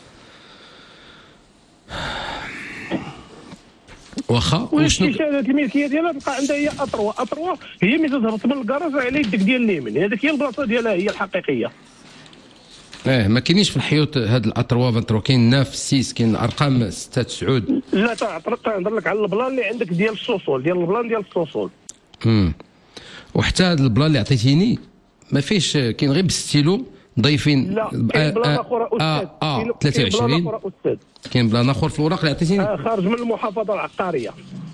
واخا وشنو شهادات الملكيه ديالها تلقى عندها هي اطروه اطروه هي ملي تهبط من الكراج على يدك ديال اليمين هذيك هي البلاصه ديالها هي الحقيقيه. اه ما كاينينش في الحيوط هاد الاطروا فانترو كاين ناف سيس كاين ارقام ستة تسعود. لا تهضر لك على البلان اللي عندك ديال السوسول ديال البلان ديال السوسول. امم وحتى هذا البلان اللي عطيتيني ما فيش كاين غير بالستيلو ضايفين. لا كاين بلان اخر استاذ. اه ثلاثة وعشرين كاين بلان اخر في الوراق اللي عطيتيني. آه خارج من المحافظه العقاريه.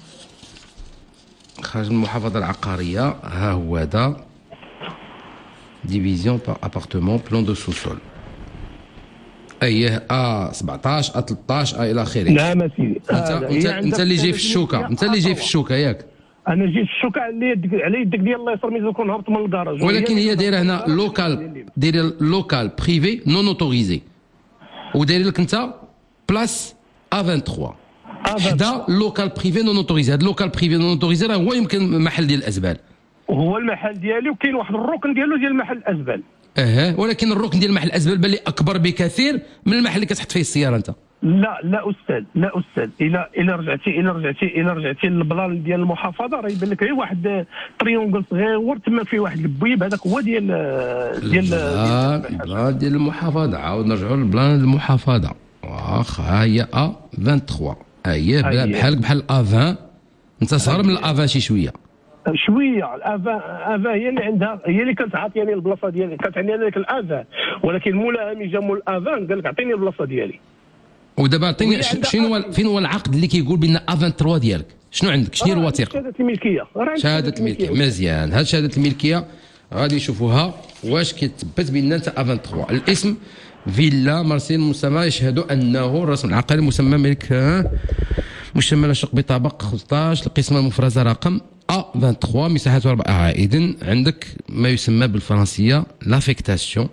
خارج من المحافظه العقاريه ها هو هذا ديفيزيون بار ابارتمون بلون دو سوسول. اييه ا سبعطاش ا ثلاطاش ا الى اخره. نعم سيدي. انت انت, انت اللي جاي في الشوكه انت اللي جاي في الشوكه ياك. انا جيت في الشوكه على يدك على يدك ديال الله يسر ملي تكون هبط من الكراج. ولكن هي دايره هنا لوكال دايره لوكال بريفي نون اوتوريزي وداير لك انت بلاس ا ثلاثة وعشرين حدا لوكال بريفي نون اوتوريزي. هذا لوكال بريفي نون اوتوريزي راه هو يمكن محل ديال الازبال. وهو المحل ديالي وكاين واحد الركن ديالو ديال محل الازبال. اها ولكن الركن ديال محل الازبال بان لي اكبر بكثير من المحل اللي كتحط فيه السياره انت. لا لا استاذ لا استاذ الى الى رجعتي الى رجعتي الى رجعتي للبلان ديال المحافظه راه يبان لك غير واحد تريونغل صغير تما فيه واحد البويب هذاك هو ديال ديال البلان ديال المحافظه. عاود نرجعوا للبلان المحافظه. واخا ها هي ا ثلاثة وعشرين ها هي بحالك بحال ا عشرين انت صغر من الافا شي شويه شويه. الافا افا هي اللي عندها هي اللي كانت عاطياني البلاصه ديالي كانت عندي انا ديك الافا، ولكن مولاها ملي جا مول الافا قال لك عطيني البلاصه ديالي. ودابا عطيني شنو هو فين هو العقد اللي كيقول بان ا ثلاثة وعشرين ديالك؟ شنو عندك؟ شنو هي الوثيقه؟ شهاده الملكيه. شهاده الملكيه مزيان. هاد شهاده الملكيه غادي نشوفوها واش كيتثبت بان انت ا ثلاثة وعشرين. الاسم فيلا مارسيل مسمى يشهد انه الرسم العقاري مسمى ملك مشتمل شق بطابق خمسطاش القسمه المفرزه رقم ا ثلاثة وعشرين مساحته أربعة. إذن عندك ما يسمى بالفرنسيه لافيكتاسيون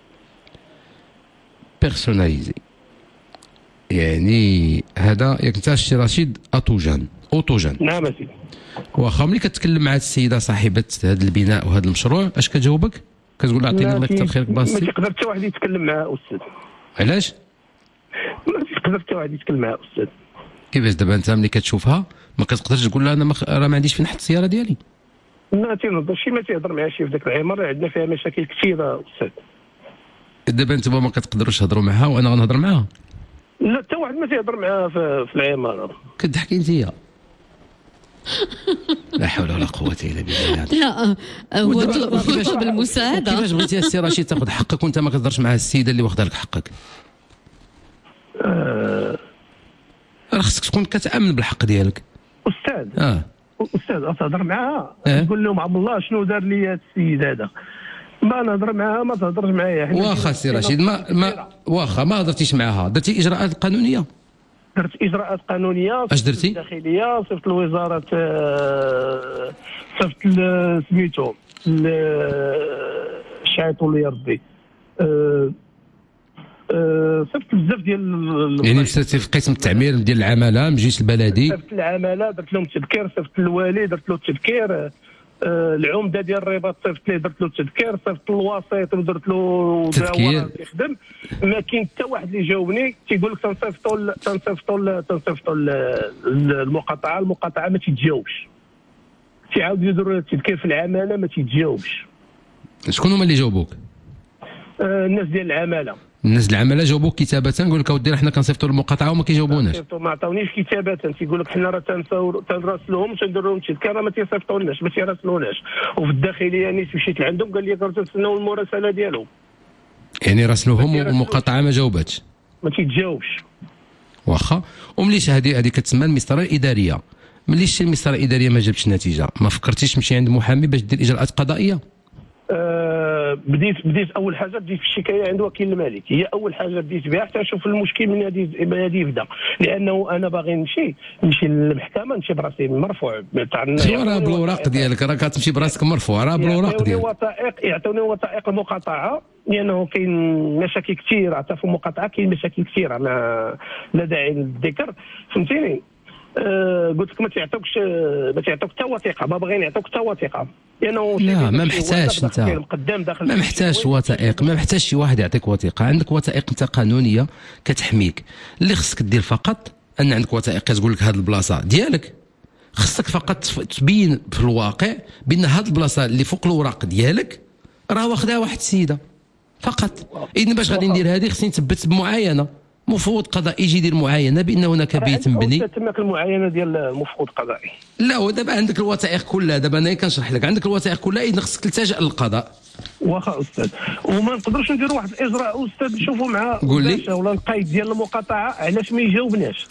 بيرسوناليزي. يعني هذا ياك انت الشي رشيد اوتوجان اوتوجان. نعم سيدي. واخا ملي كتكلم مع السيده صاحبه هذا البناء وهذا المشروع اش كتجاوبك؟ كتقول له عطيني الله يكثر خيرك بلاصتي. ما تقدر حتى واحد يتكلم معاه استاذ. علاش؟ ما تقدر حتى واحد يتكلم معاه استاذ. كيفاش دابا انت ملي كتشوفها ما كتقدرش تقول لها انا مخ... راه ما عنديش فين نحط السياره ديالي؟ ما تينهضر شي ما تيهضر مع شي في ذاك العماره عندنا فيها مشاكل كثيره استاذ. دابا انتما ما كتقدروش تهضروا معها وانا غنهضر معها؟ لا حتى واحد ما تيهضر معها في, في العماره. كتضحكي انتيا. لا حول ولا قوه الا بالله. لا هو طلب المساعده. كيفاش بغيتي السي رشيد تاخذ حقك وانت ما كتهضرش مع السيده اللي واخده لك حقك؟ أه... راه خصك تكون كتامن بالحق ديالك. استاذ اه استاذ تهضر معها أه؟ تقول لهم عبد الله شنو دار لي هذا السيد هذا، ما نهضر معها ما تهضرش معايا. واخا السي رشيد ما ما واخا ما هضرتيش معها، درتي اجراءات قانونيه؟ درت اجراءات قانونيه. اش درتي؟ الداخليه صيفط الوزاره، صيفط سميتو الشعيط ولا يا ربي، صيفط بزاف ديال يعني مشيتي في قسم التعمير ديال العماله من الجيش البلدي؟ صيفط العماله درت لهم تذكير، صيفط الوالي درت له تذكير، العمده ديال الرباط صيفط ليه درت له تذكير، صيفط الوسيط ودرت له تذكير يخدم. ما كاين حتى واحد اللي جاوبني تيقول لك تنصيفطوا تنصيفطوا تنصيفطوا المقاطعه، المقاطعه ما تيتجاوبش. تيعاودوا يديروا التذكير في العماله ما تيتجاوبش. شكون هما اللي جاوبوك؟ آه الناس ديال العماله. الناس العماله جاوبوك كتابه؟ نقول لك اودي حنا كنصيفطوا المقاطعه وما كيجاوبوناش. ما عطاونيش كتابه، تيقول لك حنا راه تنراسلوهم تنديروا لهم تذكير ما تيصيفطولناش ما تيراسلوناش. وفي الداخليه نيت مشيت لعندهم قال لي تنسناو المراسله ديالهم. يعني راسلوهم والمقاطعه ما جاوباتش؟ ما تيتجاوبش. واخا. ومليش هذه هذه كتسمى المسطره الاداريه، مليش المسطره الاداريه ما جابتش نتيجه، ما فكرتيش تمشي عند محامي باش دير اجراءات قضائيه؟ أه بديت بديت اول حاجه بديت في الشكايه عند وكيل الملك، هي اول حاجه بديت بها حتى نشوف المشكل من هذه هذه يبدا، لانه انا باغي نمشي نمشي للمحكمه نمشي براسي مرفوع تاع راه بالوراق ديالك، راه كتمشي براسك مرفوع، راه بالوراق ديالك. وثائق يعطوني وثائق المقاطعه، لانه كاين مشاكل كثيره حتى في المقاطعه، كاين مشاكل كثيره لا لا داعي للذكر، فهمتيني. أه قلت لك ما تعطوكش ما تعطوك حتى وثيقه، ما باغيين يعطوك حتى وثيقه، لانه لا ما محتاجش انت، ما محتاجش وثائق، ما محتاج شي واحد يعطيك وثيقه، عندك وثائق انت قانونيه كتحميك. اللي خصك دير فقط ان عندك وثائق كتقول لك هذه البلاصه ديالك، خصك فقط تبين في الواقع بان هذه البلاصه اللي فوق الوراق ديالك راه واخدها واحد السيده فقط. اذا باش غادي ندير هذه خصني نثبت بمعاينه، مفوض قضائي يجي يدير معاينه بان هناك بيت مبني. تماك المعاينه ديال المفوض القضائي. لا ودابا عندك الوثائق كلها، دابا انا كنشرح لك، عندك الوثائق كلها، اذا خصك تلتجئ للقضاء. واخا استاذ، وما نقدروش نديروا واحد الاجراء استاذ نشوفوا مع قول لي ولا القايد ديال المقاطعه علاش ما يجاوبناش.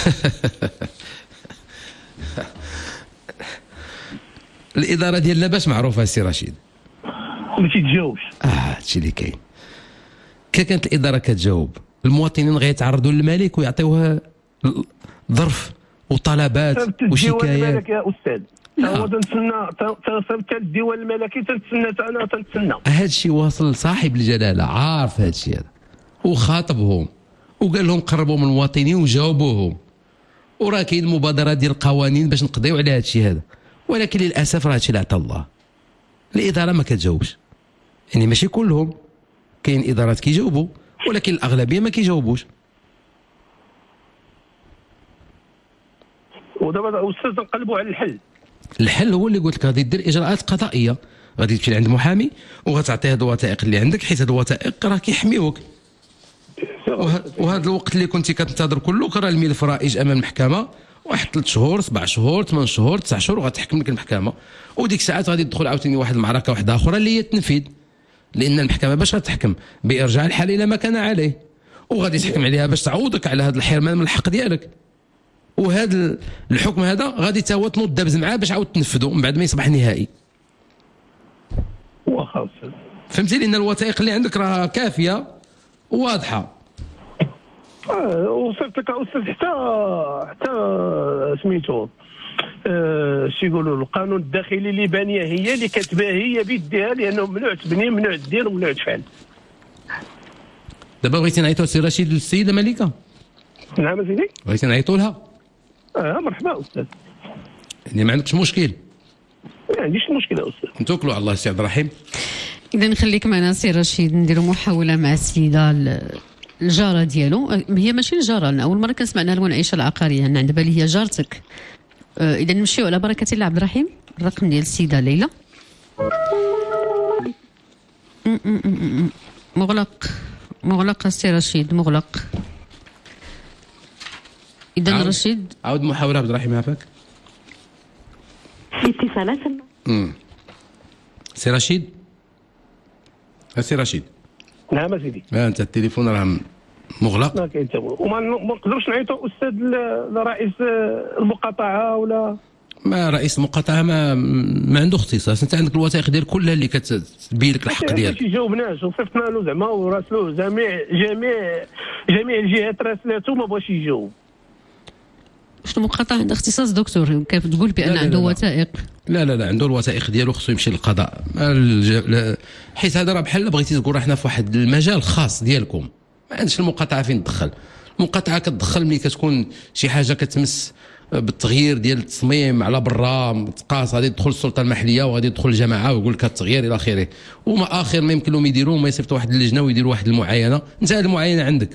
الاداره ديالنا باش معروفه السي رشيد ما تيتجاوبش. اه هادشي اللي كاين. كي كانت الاداره كتجاوب المواطنين غيتعرضوا للملك ويعطيوه ظرف وطلبات وشكايات. يا استاذ هو تنتسنى تنصيفط الديوان الملكي، تنتسنى انا تنتسنى. هذا الشيء واصل لصاحب الجلاله، عارف هذا الشيء هذا، وخاطبهم وقال لهم قربوا من المواطنين وجاوبوهم، وراه كاين مبادرات ديال القوانين باش نقضيو على هذا الشيء هذا، ولكن للاسف راه هادشي اللي عطا الله. الاداره ما كتجاوبش، يعني ماشي كلهم، كاين ادارات كيجاوبوا ولكن الاغلبيه ما كيجاوبوش. ودابا استاذ نقلبوا على الحل. الحل هو اللي قلت لك غادي دير اجراءات قضائيه، غادي تمشي لعند محامي وغتعطيه هاد الوثائق اللي عندك، حيت هاد الوثائق راه كيحميوك. وهذا الوقت اللي كنتي كتنتظر كله راه الملف رائج امام المحكمه، واحد ثلاث شهور سبع شهور ثمان شهور تسع شهور وغتحكم لك المحكمه، وديك الساعات غادي تدخل عاوتاني واحد المعركه واحده اخرى اللي هي التنفيذ، لان المحكمه باش غتحكم بارجاع الحال الى ما كان عليه، وغادي تحكم عليها باش تعوضك على هذا الحرمان من الحق ديالك. وهذا الحكم هذا غادي تا هو تنوض دابز معاه باش عاود تنفذه من بعد ما يصبح نهائي. واخا فهمتي، لان الوثائق اللي عندك راه كافيه وواضحه. اه وصلت لك استاذ حتى حتى سميتو اه شي يقولوا القانون الداخلي اللي بانيه هي اللي كتباه هي بيديها، لانه ممنوع تبني ممنوع دير وممنوع تفعل. دابا بغيتي نعيطوا السي رشيد للسيده مليكه؟ نعم سيدي. بغيتي نعيطوا لها؟ اه مرحبا استاذ. يعني ما عندكش مشكل؟ ما عنديش مشكله استاذ. نتوكلوا على الله السي عبد الرحيم. اذا نخليك معنا سي رشيد، نديروا محاوله مع السيده الجاره ديالو، هي ماشي الجاره، انا اول مره كنسمع عنها المنعشه العقاريه، انا عند بالي هي جارتك. اذا نمشيو على بركه الله عبد الرحيم، الرقم ديال السيده ليلى مغلق مغلق السي رشيد مغلق. إذا رشيد عاود محاولة عبد الرحيم عافاك. في اتصالات. امم سي رشيد سي رشيد. نعم سيدي. اه انت التليفون راه مغلق. ما كاين حتى هو، وما نقدروش نعيطوا استاذ لرئيس المقاطعه ولا ما رئيس المقاطعه ما ما عنده اختصاص. انت عندك الوثائق ديال كلها اللي كتبين لك الحق ديالك. ما يجاوبناش وصيفطنا له زعما وراسلوه جميع جميع جميع الجهات راسلاتو ما بغاش يجاوب. واش المقاطعه عنده اختصاص دكتور؟ كيف تقول بان عنده وثائق؟ لا لا لا عنده الوثائق ديالو، خصو يمشي للقضاء. الج... حيت هذا راه بحال بغيتي تقول راه حنا في واحد المجال خاص ديالكم، ما عندش المقاطعه فين تدخل. المقاطعه كتدخل ملي كتكون شي حاجه كتمس بالتغيير ديال التصميم على برا تقاس، غادي تدخل السلطه المحليه وغادي تدخل الجماعه ويقول لك التغيير الى اخره. وما اخر ما يمكن لهم يديروه ما يصيفطوا واحد اللجنه ويديروا واحد المعاينه. انت هذه المعاينه عندك،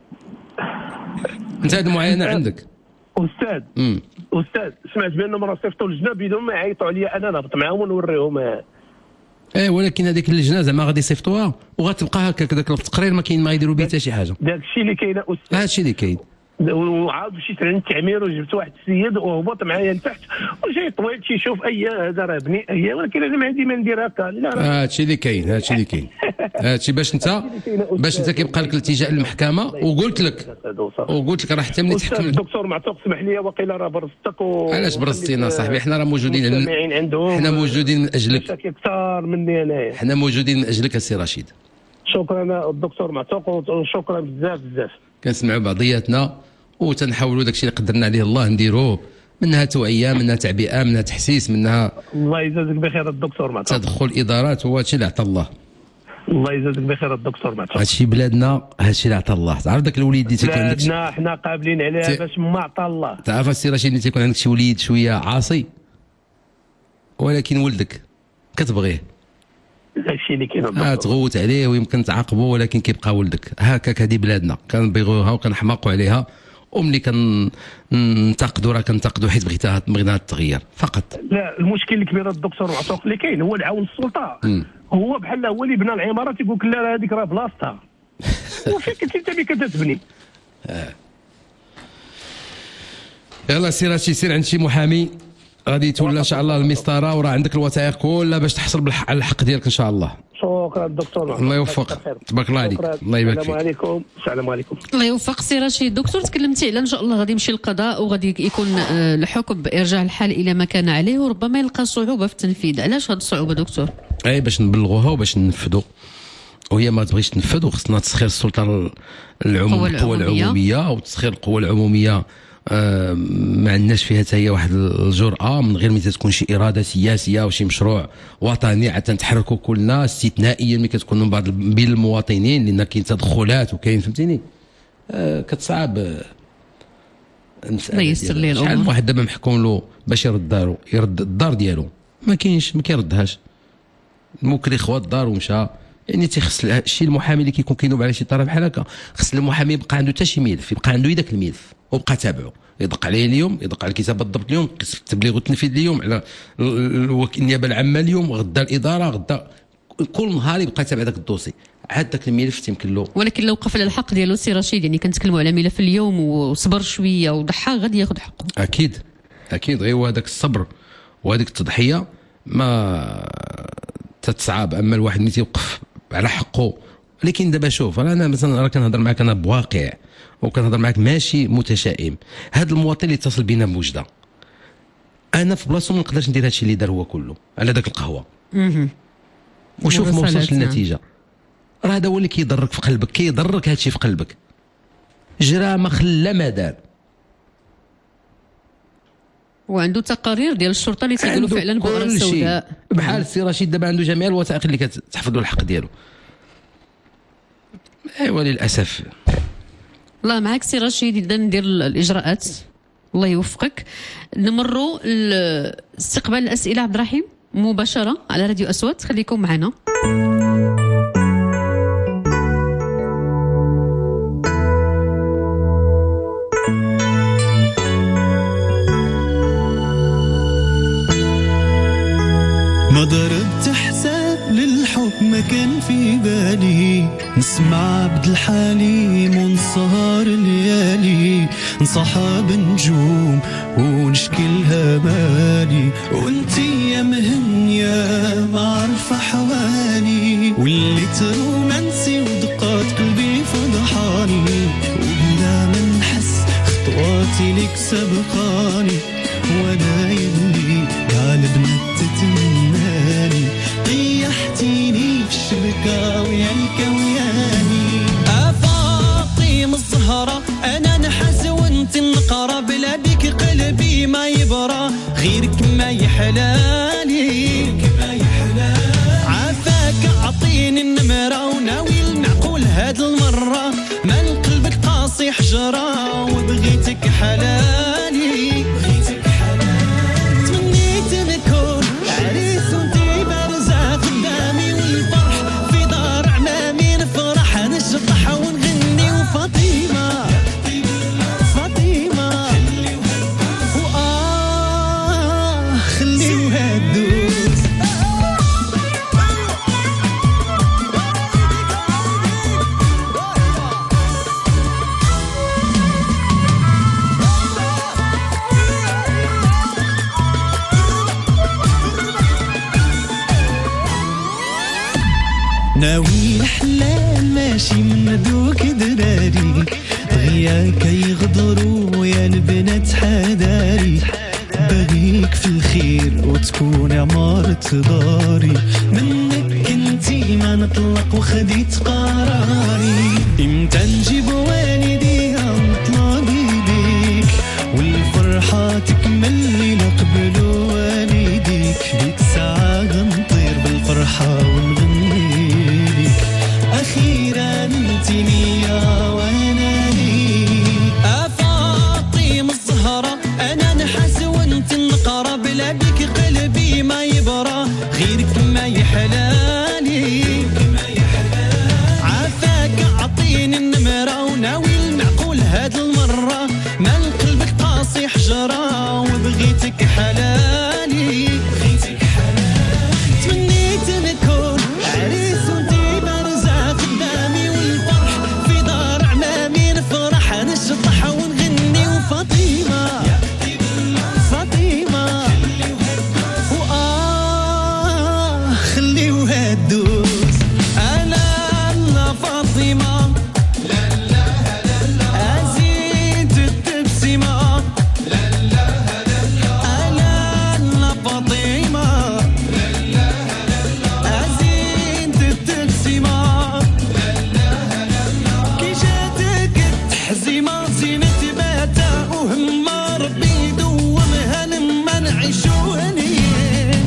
انت هذه المعاينه عندك استاذ. امم استاذ سمعت بانهم راه صيفطوا لجنه بدون ما يعيطوا عليا انا نهبط معاهم ونوريهم. ايه ولكن هذيك اللجنه زعما غادي يصيفطوها وغتبقى هكاك داك التقرير ما كاين ما يديروا به حتى شي حاجه. داك الشيء اللي كاين استاذ، هذا الشيء اللي كاين. وعاود مشيت عند التعمير وجبت واحد السيد وهبط معايا لتحت وجاي طويل تيشوف اي هذا راه بني اي، ولكن انا ما عندي ما ندير هكا. لا راه هذا الشيء اللي كاين، هذا الشيء اللي كاين، هذا الشيء باش انت باش انت كيبقى لك الالتجاء للمحكمه. وقلت لك وقلت لك راه حتى ملي تحكم الدكتور معتوق سمح لي وقيلا راه برزتك و... علاش برزتينا صاحبي؟ حنا راه موجودين، حنا موجودين من اجلك اكثر مني انايا. حنا موجودين من اجلك السي رشيد. شكرا الدكتور معتوق وشكرا بزاف بزاف. كنسمعوا بعضياتنا وتنحاولوا داكشي اللي قدرنا عليه الله نديروه، منها توعيه، منها تعبئه، منها تحسيس، منها الله يجازيك بخير الدكتور معتوق. تدخل ادارات هو هادشي اللي عطى الله. الله يجازيك بخير الدكتور معتوق. هادشي بلادنا، هادشي اللي عطى الله. تعرف داك الوليد اللي تيكون عندك بلادنا حنا قابلين عليها ت... باش ما عطى الله. تعرف السي رشيد اللي تيكون عندك شي وليد شويه عاصي ولكن ولدك كتبغيه، هادشي اللي كاين اه تغوت عليه ويمكن تعاقبه ولكن كيبقى ولدك. هكاك هذه بلادنا كنبغيوها وكنحماقوا عليها، وملي كننتقدوا راه كننتقدوا حيت بغيتها بغيناها تغير فقط. لا المشكل الكبير الدكتور معتوق اللي كاين هو العون السلطه. م. هو بحال هو اللي بنى العماره تيقول لك لا هذيك راه بلاصتها وفين كنت انت اللي كتبني. آه. يلا سير هادشي سير عند شي محامي غادي تولى ان شاء الله المسطره، وراه عندك الوثائق كلها باش تحصل بالحق على الحق ديالك ان شاء الله. شكرا دكتور. الله يوفق. تبارك الله عليك. الله يبارك فيك. السلام عليكم. السلام عليكم. الله يوفق سي رشيد. دكتور تكلمتي على ان شاء الله غادي يمشي للقضاء وغادي يكون الحكم بارجاع الحال الى ما كان عليه، وربما يلقى صعوبه في التنفيذ. علاش هذه الصعوبه دكتور؟ اي باش نبلغوها وباش ننفذوا، وهي ما تبغيش تنفذ وخصنا تسخير السلطه العموم القوى العموميه وتسخير القوى العموميه. آه ما عندناش فيها حتى هي واحد الجرأه من غير ما تكون شي اراده سياسيه او شي مشروع وطني حتى نتحركوا كلنا استثنائيا ملي كتكون من بعض بين المواطنين، لان كاين تدخلات وكاين فهمتيني. آه كتصعب المساله. الله يسر ليه الامور. شحال واحد دابا محكوم له باش يرد دارو، يرد الدار ديالو ما كاينش، ما كيردهاش. المكري خوا الدار ومشى. يعني تيخص الشيء المحامي اللي كيكون كينوب على شي طرف بحال هكا، خص المحامي يبقى عنده حتى شي ملف، يبقى عنده يداك الملف وبقى تابعه، يدق عليه اليوم، يدق على الكتابه الضبط اليوم، قسم التبليغ والتنفيذ اليوم، على النيابه العامه اليوم، غدا الاداره، غدا كل نهار يبقى تابع ذاك الدوسي. عاد ذاك الملف تيمكن له. ولكن لو وقف على الحق ديالو سي رشيد، يعني كنتكلموا على ملف اليوم وصبر شويه وضحى غادي ياخذ حقه. اكيد اكيد، غير هذاك الصبر وهذيك التضحيه ما تتصعب. اما الواحد ملي تيوقف على حقه. لكن دابا شوف انا مثلا راه كنهضر معاك انا بواقع وكنهضر معاك ماشي متشائم. هذا المواطن اللي اتصل بينا بوجده، انا في بلاصتو ما نقدرش ندير هادشي اللي دار هو كله على داك القهوه. اها وشوف ما وصلش للنتيجه. راه هذا هو اللي كيضرك في قلبك، كيضرك هادشي في قلبك. جرى ما خلى ما دار. وعنده تقارير ديال الشرطه اللي تيقولوا فعلا بؤره سوداء بحال السي رشيد. دابا عنده جميع الوثائق اللي كتحفظ له الحق ديالو. ايوا للاسف. الله معك سي رشيد. اذا ندير الاجراءات. الله يوفقك. نمروا لاستقبال الاسئله عبد الرحيم مباشره على راديو اسود. خليكم معنا. ما ضربت نسمع عبد الحليم ونسهر الليالي نصحاب نجوم ونشكلها مالي وانتي يا مهنية ما عارفة حوالي وليت رومانسي ودقات قلبي فضحاني وبلا ما نحس خطواتي لك سبقاني وانا يلي غالبنا تتمناني طيحتيني في الشبكة وياك وياني أفاطيم الزهرة أنا نحس وانت النقرة بلا بيك قلبي ما يبرى غيرك ما يحلالي عافاك أعطيني النمرة وناوي المعقول هاد المرة ما قلبك قاسي حجرة وبغيتك حلالي تمنيت نكون عريس وانتي بارزة قدامي والفرح في دار عمامي نفرح نشطح ونغني وفاطمة فاطمة وآه خليوها تدوز ناوي الحلال ماشي من دوك دراري غياك يغدروا يا البنات حداري بغيك في الخير وتكون عمارة داري منك انتي ما نطلق وخديت قراري امتى نجيب والدي نطلع بيديك والفرحة تكمل نقبل والديك ديك ساعة غنطير بالفرحة ونغني أخيرا انتي ليا وانا ليك أفاطيم الزهرة أنا نحس وانت النقرة بلا بيك قلبي ما يبرى غيرك ما يحلالي عافاك أعطيني النمرة وناوي المعقول هاد المرة ما قلبك قاسي حجرة وبغيتك حلالي تمنيت نكون عريس وانتي بارزة قدامي والفرح في دار عمامي نفرح نشطح ونغني وفاطمة فاطمة وآه خليوها تدوز أنا لا فاطمة لا لا لا لا أزيد التبسمة لا لا لا لا أنا لا فاطمة أزيد التبسمة كي جاتك التحزيمة زينة باتا وهم ربي دومها لما نعيشو هنيين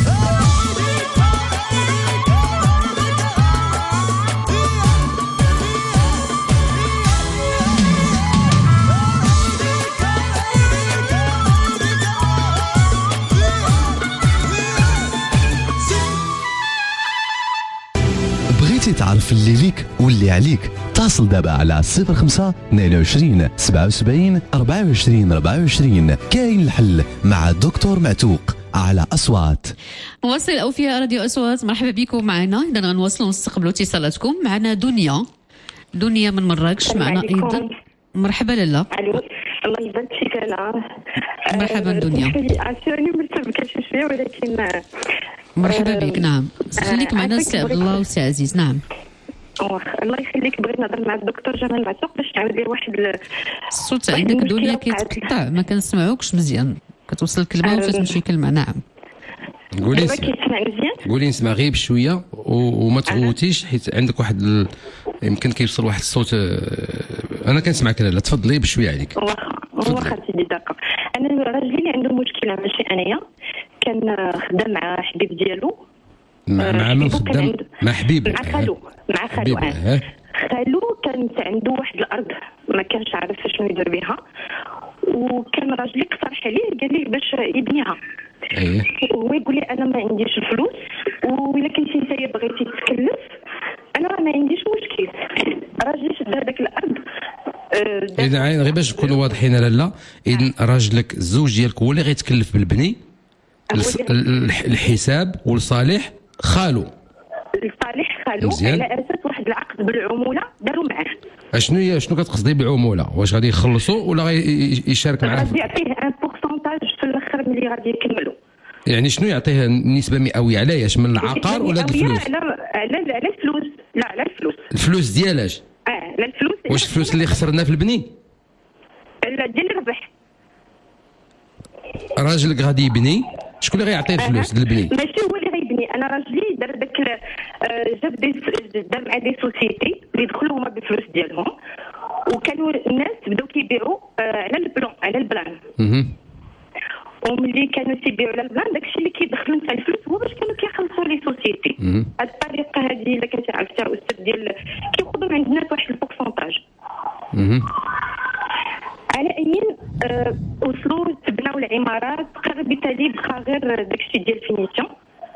بغيتي تعرف اللي ليك واللي عليك اتصل دابا على صفر خمسة اثنين وعشرين سبعة وسبعين أربعة وعشرين أربعة وعشرين. كاين الحل مع دكتور معتوق على أصوات. نواصل أو فيها راديو أصوات. مرحبا بكم معنا. إذا غنواصلوا نستقبلوا اتصالاتكم. معنا دنيا دنيا من مراكش معنا أيضا. مرحبا لاله. الو الله يبارك فيك. انا مرحبا دنيا. عرفتوني مرتبكه شويه ولكن مرحبا بك. نعم خليك معنا سي عبد الله وسي عزيز. نعم الله يخليك. بغيت نهضر مع الدكتور جمال معتوق باش نعاود ليه واحد الصوت عندك دنيا كيتقطع ما كنسمعوكش مزيان. كتوصل الكلمه وتمشي كلمه. نعم قولي قولي نسمع غير بشويه وما تغوتيش حيت عندك واحد ال... يمكن كيوصل واحد الصوت. انا كنسمعك لاله. تفضلي بشويه عليك. واخا واخا سيدي داكا. انا راجلي اللي عنده مشكله ماشي انايا. كان خدام مع حبيب ديالو. مع مع من خدام؟ مع حبيب. مع خالو. مع خالو اه خالو كانت عنده واحد الارض ما كانش عارف شنو يدير بها وكان راجلي اقترح عليه قال لي باش يبنيها. ايه وهو يقول لي انا ما عنديش الفلوس وإلا كنتي نتايا بغيتي تتكلف انا ما عنديش مشكل. راجلي شد هذاك الارض. اذا عين غير باش نكونوا واضحين لاله. اذا راجلك الزوج ديالك هو اللي غيتكلف بالبني. الحساب والصالح خالو. الصالح خالو على اساس واحد واحد العقد بالعموله داروا معاه. اشنو هي شنو كتقصدي بعموله؟ واش غادي يخلصوا ولا غادي يشارك معاه؟ غادي يعطيه ان بورسونتاج في الاخر ملي غادي يكملوا. يعني شنو يعطيه نسبه مئويه على ايش؟ من العقار ولا الفلوس؟ على على على الفلوس. لا على الفلوس. الفلوس ديالاش؟ اه على الفلوس. واش الفلوس اللي خسرنا في البني؟ لا ديال الربح. راجلك غادي يبني، شكون اللي غيعطيه الفلوس للبني؟ ماشي هو اللي غيبني، انا راجلي دار داك جاب دي دار مع دي سوسيتي اللي دخلوا هما بالفلوس ديالهم، وكانوا الناس بداو كيبيعوا على البلان على البلان. اها. وملي كانوا تيبيعوا على البلان داكشي اللي كيدخلوا نتاع الفلوس هو باش كانوا كيخلصوا لي سوسيتي. هاد الطريقه هذه اللي كنتي عرفتها استاذ ديال كياخذوا من عند الناس واحد البورسونتاج. اها. على اين أه وصلوا تبناو العمارات، قرر بالتالي بقى غير داكشي ديال الفينيسيون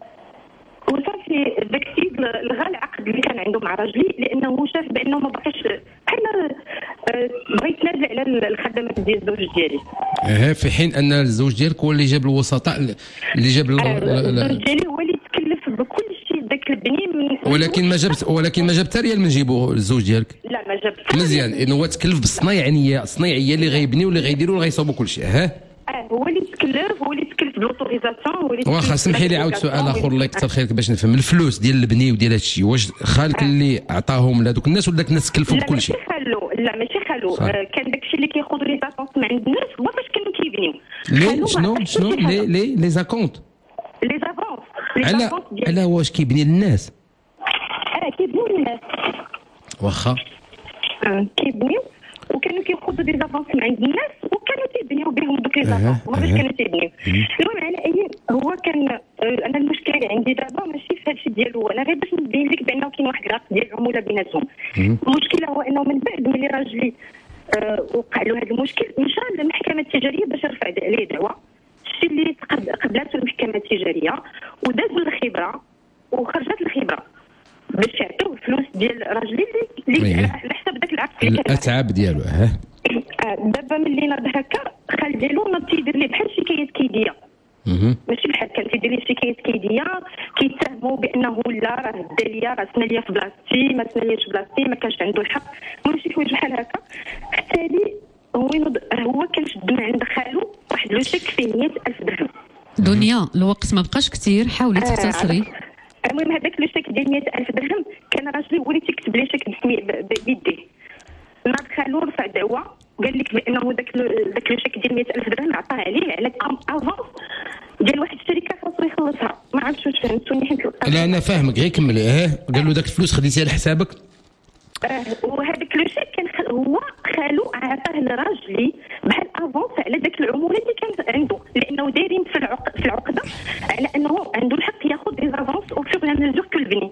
وصافي. داكشي لغى العقد اللي كان عنده مع راجلي لانه شاف بانه ما بقاش بحال أه بغا يتنازل على الخدمات ديال الزوج ديالي. اه في حين ان الزوج ديالك هو اللي جاب الوسطاء اللي جاب الزوج ديالي هو اللي تكلف بكل شيء داك البني من ولكن ما جابت ولكن ما جاب حتى ريال من جيبو الزوج ديالك. لا ما جاب مزيان انه هو تكلف بالصنايعيه الصنايعيه اللي غيبنيو واللي غيديروا واللي غيصاوبوا كل شيء. ها اه هو اللي تكلف هو اللي تكلف بالاوتوريزاسيون هو اللي. واخا سمحي لي عاود سؤال اخر الله يكثر خيرك باش نفهم. الفلوس ديال البني وديال هذا الشيء واش خالك اللي عطاهم لهذوك الناس ولا داك الناس تكلفوا بكل شيء؟ لا ماشي خالو، لا ماشي خالو. آه كان داك الشيء اللي كياخذوا لي زاكونت من عند الناس هو فاش كانوا كيبنيو. لي شنو شنو لي لي لي زاكونت لي زافونس على على واش كيبني للناس؟ اه كيبنيو للناس. واخا اه كيبنيو وكانوا كياخذوا دي زافونس من عند الناس وكانوا تيبنيو بهم دوك لي زافونس هما باش كانوا تيبنيو. المهم على اي هو كان آه انا المشكله اللي عندي دابا ماشي في هذا الشيء ديالو، انا غير باش نبين لك بانه كاين واحد العقد ديال العموله بيناتهم. المشكله هو انه من بعد ملي راجلي آه وقع له هذا المشكل مشى للمحكمه التجاريه باش يرفع عليه دعوه. الشيء اللي قبلته المحكمه التجاريه وداز الخبره وخرجت الخبره باش يعطيو الفلوس ديال راجلي اللي على حسب داك العقد الاتعاب ديالو. ها دابا ملي ناض هكا خال ديالو ناض تيدير ليه بحال شكايه كيديه. ماشي بحال كان تيدير ليه شكايه كيديه كيتهموا بانه لا راه دا ليا راه سنا ليا في بلاصتي ما سناليش في بلاصتي ما كانش عنده الحق ماشي حوايج بحال هكا. حتى لي هو هو كان شد من عند خالو واحد لو شيك فيه مئة ألف درهم. دنيا الوقت ما بقاش كثير، حاولي تختصري. آه المهم هذاك لو شيك ديال مئة ألف درهم كان راجلي هو اللي تيكتب لي شيك بيديه. ناض خالو رفع دعوه قال لك بانه داك داك لو شيك ديال مئة ألف درهم عطاه عليه على كام افونس ديال واحد الشركه خاصو يخلصها. ما عرفتش واش فهمتوني حيت لا انا فاهمك غير كملي. ها قال له داك الفلوس خديتيها على حسابك. اه وهذاك لو شيك كان هو خالو عطاه لراجلي بحال افونس على داك العموله اللي كانت عنده لانه دايرين في العقد في العقده على انه عنده الحق ياخذ دي زافونس او فيغ لا ميزور كو البني.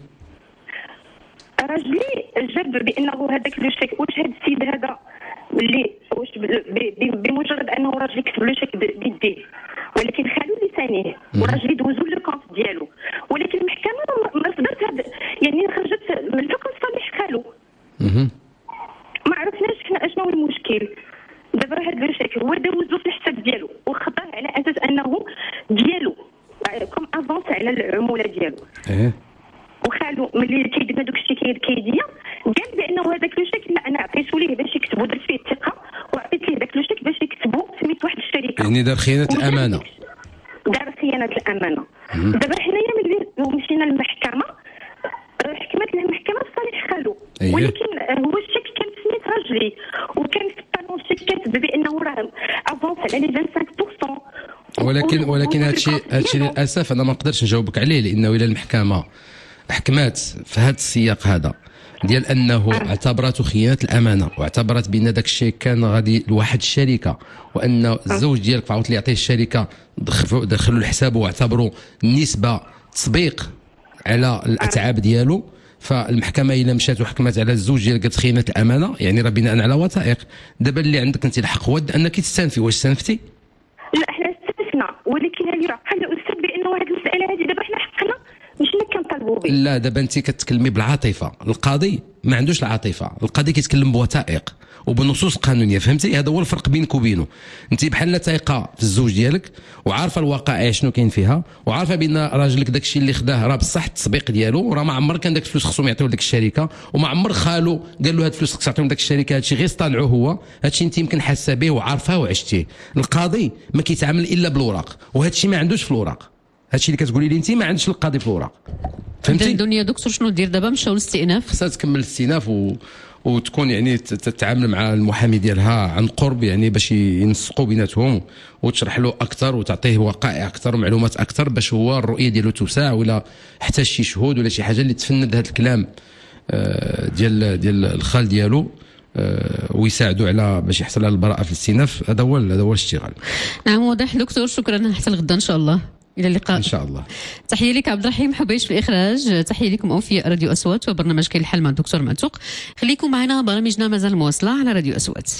راجلي جاب بانه هذاك لو شيك واش هذا السيد هذا اللي واش بمجرد انه راجلي كتب له شيك بيديه ولكن خالو لسانيه وراجلي دوزو لو كونت ديالو ولكن المحكمه ما رفضت هذا يعني خرجت من الحكم صالح خالو. ما عرفناش حنا اشنو هو المشكل. دابا هذا لو شيك هو دوزو في الحساب ديالو وخطاه على اساس انه ديالو كوم افونس على العموله ديالو. وخالو ملي كيدنا دوك الشكايات كيديه قال بانه هذاك لو شيك لا انا عطيتو ليه باش يكتبوا درت فيه الثقه وعطيت ليه داك لو شيك باش يكتبوا سميت واحد الشركه. يعني دار خيانه الامانه. دار خيانه الامانه. دابا حنايا ملي مشينا للمحكمه حكمت له المحكمه بصالح خالو. أيه. ولكن هو الشيك كان سميت راجلي وكان في الطالون الشيك كاتب بانه راه افونس على لي خمسة وعشرين بالمئة. ولكن ولكن هادشي هادشي للاسف انا ما نقدرش نجاوبك عليه لانه الى المحكمه حكمات في هذا السياق هذا ديال انه اعتبرته خيانه الامانه واعتبرت بان داك الشيء كان غادي لواحد الشركه وان الزوج ديالك فعاوت لي يعطيه الشركه دخلوا لحسابه واعتبروا نسبه تسبيق على الاتعاب ديالو. فالمحكمه الا مشات وحكمت على الزوج ديالك قالت خيانه الامانه يعني راه بناء على وثائق. دابا اللي عندك انت الحق ود انك تستنفي. واش استنفتي؟ لا حنا استنفنا ولكن اللي راه قال الاستاذ بانه هذه المساله هذه دابا حنا حقنا مشينا كنطالبوا وي. لا دابا انت كتكلمي بالعاطفه، القاضي ما عندوش العاطفه، القاضي كيتكلم بوثائق وبنصوص قانونيه، فهمتي؟ هذا هو الفرق بينك وبينه. انت بحال تايقه في الزوج ديالك وعارفه الواقع شنو كاين فيها، وعارفه بان راجلك داك الشيء اللي خداه راه بصح التسبيق ديالو، وراه ما عمر كان داك الفلوس خصهم يعطيو لك الشركه، وما عمر خالو قال له هاد الفلوس خصك تعطيهم لك الشركه، هادشي غير طالعوه هو، هادشي انت يمكن حاسه به وعارفاه وعشتيه. القاضي ما كيتعامل الا بالوراق، وهادشي ما عندوش في الوراق، هادشي اللي كتقولي لي انت ما عندش القاضي في الوراق، فهمتي؟ الدنيا دكتور شنو دير دابا؟ مشاو للاستئناف، خصها تكمل الاستئناف و وتكون يعني تتعامل مع المحامي ديالها عن قرب، يعني باش ينسقوا بيناتهم وتشرح له اكثر وتعطيه وقائع اكثر ومعلومات اكثر باش هو الرؤيه ديالو توسع، ولا احتاج شي شهود ولا شي حاجه اللي تفند هذا الكلام ديال ديال الخال ديالو ويساعدوا على باش يحصل على البراءه في الاستئناف. هذا هو هذا هو الاشتغال. نعم واضح دكتور، شكرا، حتى الغدا ان شاء الله، الى اللقاء ان شاء الله. تحيه لك عبد الرحيم حبيش في الاخراج، تحيه لكم اوفياء راديو اصوات وبرنامج كاين الحل مع الدكتور معتوق. خليكم معنا، برامجنا مازال مواصله على راديو اصوات.